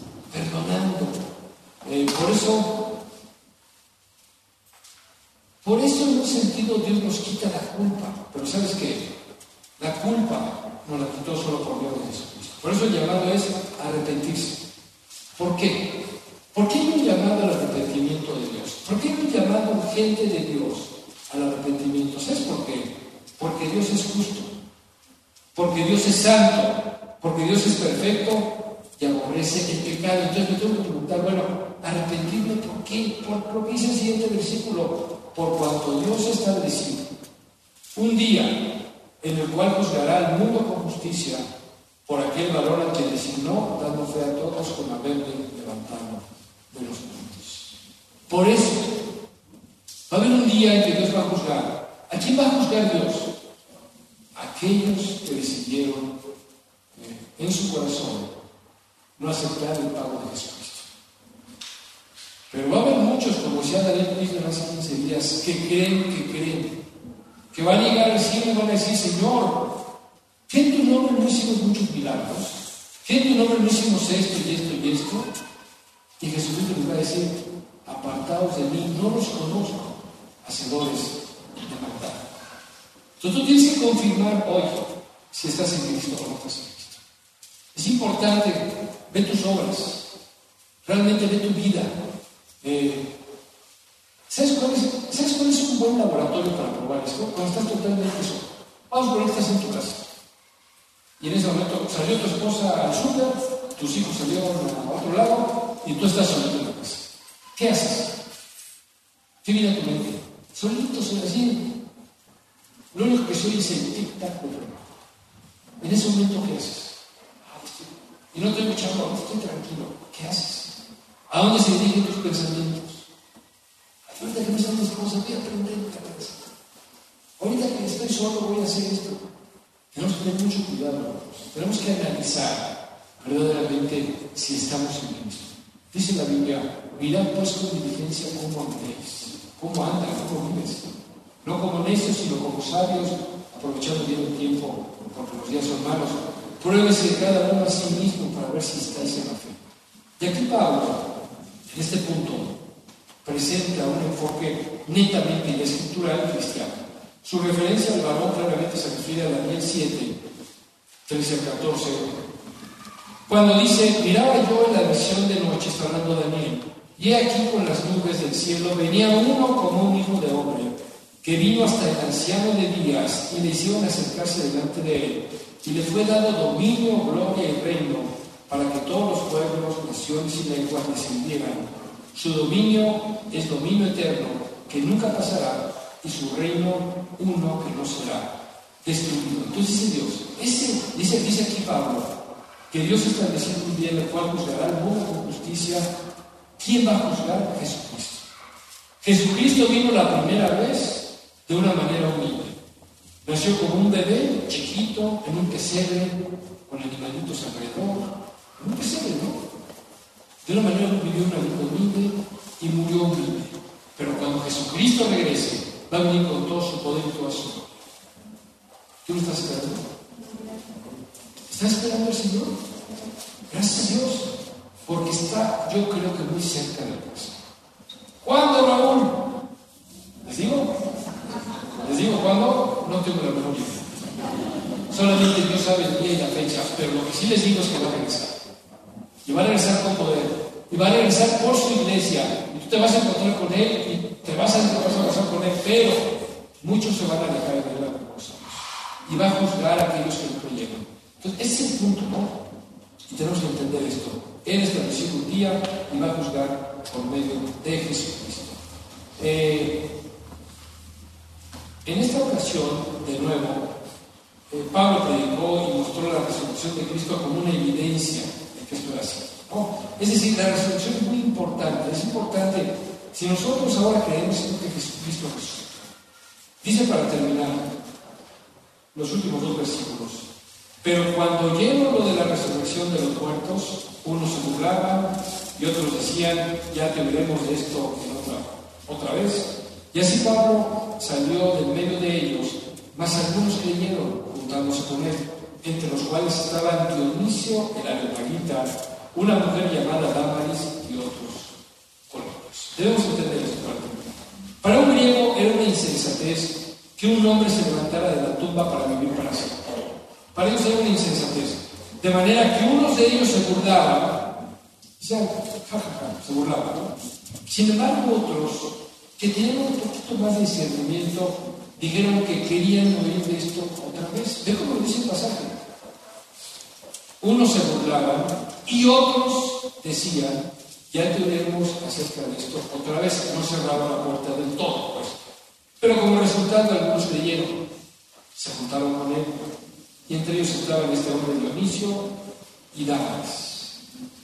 [SPEAKER 1] Por eso en un sentido Dios nos quita la culpa, pero ¿sabes qué? La culpa nos la quitó solo por medio de Jesucristo. Por eso el llamado es arrepentirse. ¿Por qué? ¿Por qué hay un llamado al arrepentimiento de Dios? ¿Por qué hay un llamado urgente de Dios al arrepentimiento? ¿Sabes por qué? Porque Dios es justo, porque Dios es santo, porque Dios es perfecto y aborrece el pecado. Entonces me tengo que preguntar, bueno, arrepentirme, ¿por qué? Porque dice el siguiente versículo, por cuanto Dios estableció un día en el cual juzgará al mundo con justicia por aquel valor al que designó, dando fe a todos con haberle levantado de los muertos. Por eso, va a haber un día en que Dios va a juzgar. ¿A quién va a juzgar Dios? A aquellos que decidieron en su corazón no aceptar el pago de Jesucristo. Pero va a haber muchos, como decía Daniel Prisman hace 15 días, que creen, que van a llegar al cielo y van a decir, Señor, ¿qué en tu nombre no hicimos muchos milagros? ¿Qué en tu nombre no hicimos esto y esto y esto? Y Jesucristo les va a decir, apartaos de mí, no los conozco, hacedores de maldad. Entonces tú tienes que confirmar hoy si estás en Cristo o no estás en Cristo. Es importante ver tus obras, realmente ver tu vida. ¿Sabes cuál es un buen laboratorio para probar esto? Cuando estás totalmente solo. Vamos a poner que estás en tu casa. Y en ese momento salió tu esposa al súper, tus hijos salieron a otro lado y tú estás solito en la casa. ¿Qué haces? ¿Qué viene a tu mente? Solito, así. Lo único que soy es el tic-tac del reloj. En ese momento, ¿qué haces? Y no estoy escuchando, estoy tranquilo. ¿Qué haces? ¿A dónde se dirigen tus pensamientos? Ahorita que no sea mi esposa, voy a aprender mi cabeza. Ahorita que estoy solo, voy a hacer esto. Tenemos que tener mucho cuidado. Tenemos que analizar verdaderamente si estamos en Cristo. Dice la Biblia, mirad pues con diligencia cómo andéis, cómo andan, cómo vives. No como necios, sino como sabios, aprovechando bien el tiempo, porque los días son malos. Pruébese cada uno a sí mismo para ver si estáis en la fe. Y aquí Pablo, en este punto, presenta un enfoque netamente escritural y cristiano. Su referencia al varón claramente se refiere a Daniel 7, 13 al 14. Cuando dice, miraba yo en la visión de noche, está hablando Daniel, y he aquí con las nubes del cielo venía uno como un hijo de hombre, que vino hasta el anciano de días, y le hicieron acercarse delante de él, y le fue dado dominio, gloria y reino, para que todos los pueblos, naciones y lenguas descendieran. Su dominio es dominio eterno, que nunca pasará, y su reino uno que no será destruido. Entonces dice aquí Pablo, que Dios ha establecido un día en el cual juzgará al mundo con justicia. ¿Quién va a juzgar? Jesucristo. Jesucristo vino la primera vez de una manera humilde. Nació como un bebé chiquito, en un pesebre, con animalitos alrededor. En un pesebre, ¿no? De una manera vivió una vida humilde y murió humilde. Pero cuando Jesucristo regrese, va a venir con todo su poder y toda su gloria. ¿Tú lo estás esperando? ¿Estás esperando al Señor? Gracias a Dios, porque está, yo creo que muy cerca de casa. ¿Cuándo, Raúl? ¿Les digo? ¿Cuándo? No tengo la menor idea. Solamente Dios sabe el día y la fecha, pero lo que sí les digo es que va a regresar. Y va a regresar con poder. Y va a regresar por su iglesia. Y tú te vas a encontrar con Él y te vas a casar con Él, pero muchos se van a alejar de Él a cosas. Y va a juzgar a aquellos que no creyeron. Entonces, ese es el punto, ¿no? Y tenemos que entender esto. Él estableció un día y va a juzgar por medio de Jesucristo. En esta ocasión, de nuevo, Pablo predicó y mostró la resurrección de Cristo como una evidencia de que esto era así, ¿no? Es decir, la resurrección es muy importante. Es importante si nosotros ahora creemos en que Jesucristo resucitó. Dice para terminar los últimos 2 versículos: pero cuando oyeron lo de la resurrección de los muertos, unos se burlaban y otros decían, ya te veremos de esto en otra vez. Y así Pablo salió del medio de ellos, mas algunos creyeron, juntándose con él, entre los cuales estaban Dionisio el Areopagita, una mujer llamada Dámaris y otros con ellos. Debemos entender esto para un griego era una insensatez que un hombre se levantara de la tumba para vivir para siempre. Para ellos era una insensatez. De manera que unos de ellos se burlaban, decían, se burlaban, ¿no? Sin embargo, otros que tenían un poquito más de discernimiento dijeron que querían oír de esto otra vez. Ve cómo dice el pasaje. Unos se burlaban y otros decían, ya te oiremos acerca de esto otra vez. No cerraban la puerta del todo, pues. Pero como resultado, algunos creyeron, se juntaron con él, y entre ellos estaban este hombre Dionisio y Dámaris.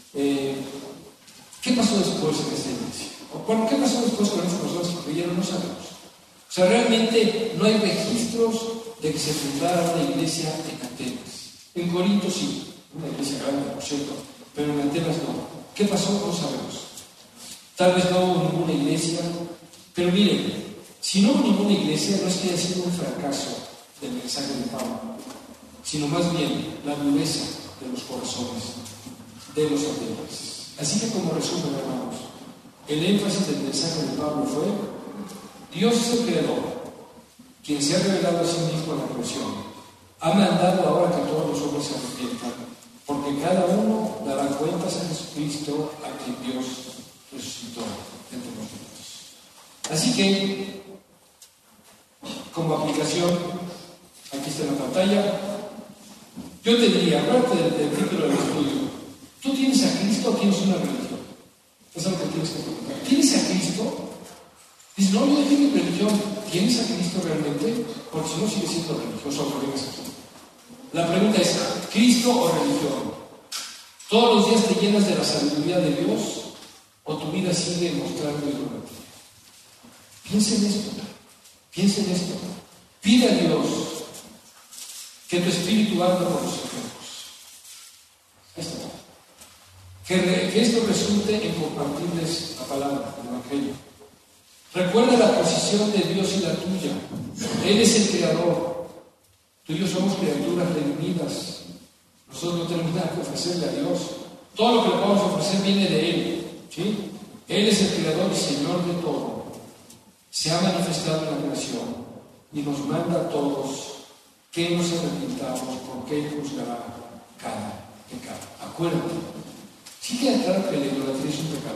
[SPEAKER 1] ¿Qué pasó después en esta iglesia? Bueno, ¿qué pasó después con esas personas que creyeron? No sabemos. O sea, realmente no hay registros de que se fundara una iglesia en Atenas. En Corinto sí, una iglesia grande, por cierto, pero en Atenas no. ¿Qué pasó? No sabemos. Tal vez no hubo ninguna iglesia, pero miren, si no hubo ninguna iglesia, no es que haya sido un fracaso del mensaje de Pablo, sino más bien la dureza de los corazones de los atenienses. Así que, como resumen, hermanos, el énfasis del mensaje de Pablo fue: Dios es el Creador, quien se ha revelado a sí mismo en la creación. Ha mandado ahora que todos los hombres se arrepientan, porque cada uno dará cuentas a Jesucristo, a quien Dios resucitó entre los muertos. Así que, como aplicación, aquí está en la pantalla, yo te diría, aparte del título del estudio, ¿tú tienes a Cristo o tienes una religión? Es algo que tienes que preguntar. ¿Tienes a Cristo? Dices, no, yo no tengo religión. ¿Tienes a Cristo realmente? Porque si no, sigue siendo religioso, aunque vengas aquí. La pregunta es, ¿Cristo o religión? ¿Todos los días te llenas de la sabiduría de Dios o tu vida sigue mostrando idolatría? Piensa en esto. Piensa en esto. Pide a Dios que tu espíritu arda por los enfermos. Que esto resulte en compartirles la palabra, el Evangelio. Recuerda la posición de Dios y la tuya. Él es el Creador. Tú y yo somos criaturas redimidas. Nosotros no tenemos nada que ofrecerle a Dios. Todo lo que le podemos ofrecer viene de Él, ¿sí? Él es el Creador y Señor de todo. Se ha manifestado en la creación y nos manda a todos que nos arrepintamos, porque Él juzgará cada pecado. Acuérdate, ¿sí queda claro que la idolatría es un pecado?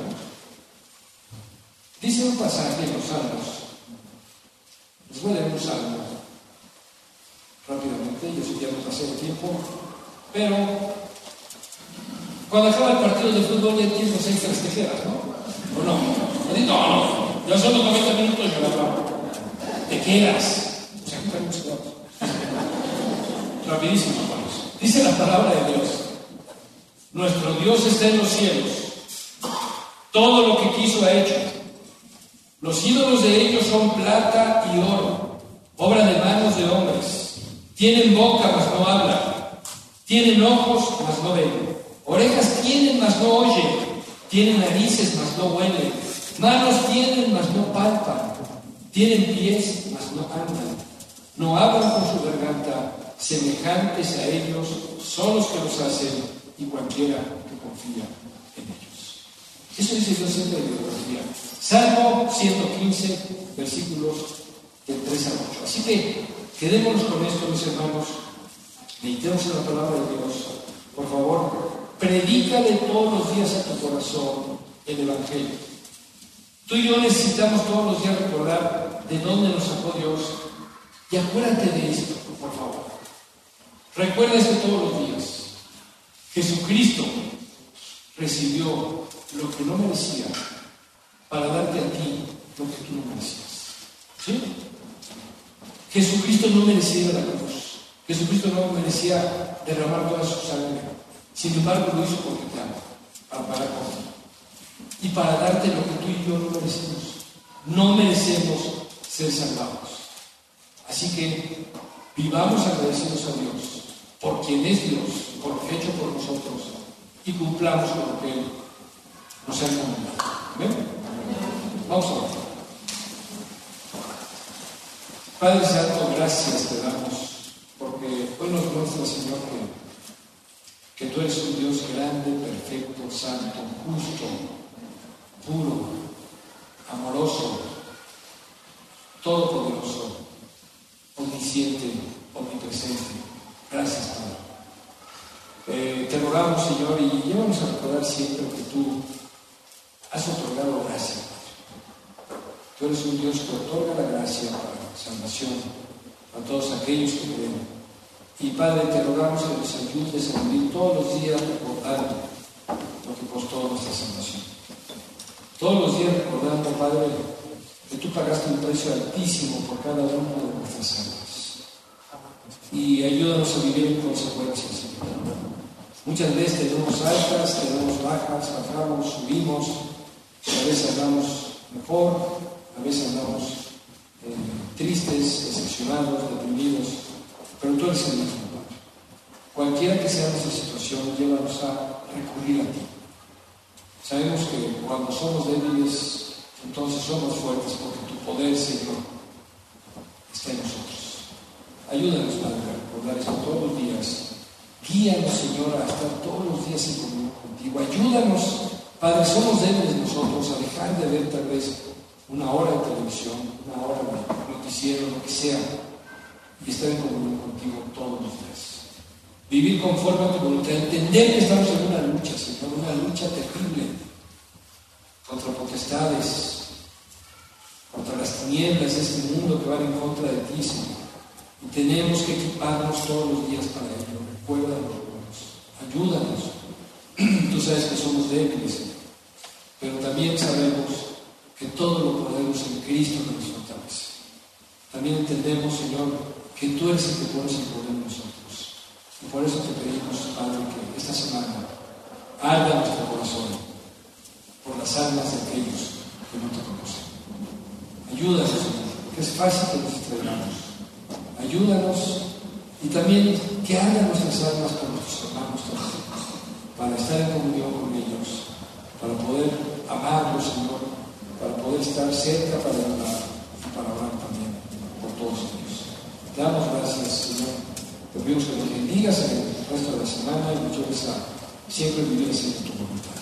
[SPEAKER 1] Dice un pasaje en los Salmos. Les voy a leer un salmo rápidamente, yo sé que ya no pasé el tiempo, pero Cuando acaba el partido de fútbol ya tienes los extras que quedas, ¿no? ¿O no? No, ya son los 90 minutos yo la acabo. Te quedas. O sea, que tenemos que rapidísimo, hermanos. Dice la palabra de Dios. Nuestro Dios está en los cielos. Todo lo que quiso ha hecho. Los ídolos de ellos son plata y oro, obra de manos de hombres. Tienen boca, mas no hablan. Tienen ojos, mas no ven. Orejas tienen, mas no oyen. Tienen narices, mas no huelen. Manos tienen, mas no palpan. Tienen pies, mas no andan. No hablan con su garganta. Semejantes a ellos son los que los hacen y cualquiera que confía en ellos. Eso dice Dios siempre en biografía. Salmo 115, versículos del 3 al 8. Así que quedémonos con esto, mis hermanos. Meditemos en la palabra de Dios. Por favor, predícale todos los días a tu corazón el Evangelio. Tú y yo necesitamos todos los días recordar de dónde nos sacó Dios. Y acuérdate de esto, por favor. Recuerda esto todos los días. Jesucristo recibió lo que no merecía para darte a ti lo que tú no merecías. ¿Sí? Jesucristo no merecía ir a la cruz. Jesucristo no merecía derramar toda su sangre. Sin embargo, lo hizo porque te ama, para pagar por ti. Y para darte lo que tú y yo no merecemos. No merecemos ser salvados. Así que vivamos agradecidos a Dios por quien es Dios, por lo hecho por nosotros, y cumplamos con lo que Él nos ha encomendado. ¿Ven? Vamos a ver. Padre Santo, gracias te damos, porque hoy nos muestra, Señor, que tú eres un Dios grande, perfecto, santo, justo, puro, amoroso, todopoderoso, omnisciente, omnipresente. Gracias, Padre. Te rogamos, Señor, y llévanos a recordar siempre que tú has otorgado gracia, Padre. Tú eres un Dios que otorga la gracia para salvación a todos aquellos que creen. Y, Padre, te rogamos que nos ayudes a vivir todos los días recordando lo que costó nuestra salvación. Todos los días recordando, Padre, que tú pagaste un precio altísimo por cada una de nuestras almas. Y ayúdanos a vivir en consecuencia, Señor. Muchas veces tenemos altas, tenemos bajas, bajamos, subimos, a veces andamos mejor, a veces andamos tristes, decepcionados, deprimidos, pero tú eres el mismo, Padre. Cualquiera que sea nuestra situación, llévanos a recurrir a ti. Sabemos que cuando somos débiles, entonces somos fuertes, porque tu poder, Señor, está en nosotros. Ayúdanos, Padre, a recordar esto todos los días. Guíanos, Señor, a estar todos los días en comunión contigo. Ayúdanos, Padre, somos débiles nosotros, a dejar de ver tal vez una hora de televisión, una hora de noticiero, lo que sea, y estar en comunión contigo todos los días. Vivir conforme a tu voluntad, entender que estamos en una lucha, Señor, una lucha terrible contra potestades, contra las tinieblas de este mundo que van en contra de ti, Señor. Y tenemos que equiparnos todos los días para ello. Recuérdanos, ayúdanos. Tú sabes que somos débiles, Señor, pero también sabemos que todo lo podemos en Cristo que nos fortalece. También entendemos, Señor, que tú eres el que pones el poder en nosotros. Y por eso te pedimos, Padre, que esta semana arda nuestro corazón por las almas de aquellos que no te conocen. Ayúdanos, Señor, que es fácil que nos distraigamos. Ayúdanos y también que ardan nuestras almas por nuestros hermanos también, para estar en comunión con ellos, para poder amarlos, Señor, para poder estar cerca para hablar y para orar también por todos ellos. Te damos gracias, Señor. Te pedimos que nos bendigas en el resto de la semana y nos ayudes a siempre vivir haciendo tu voluntad.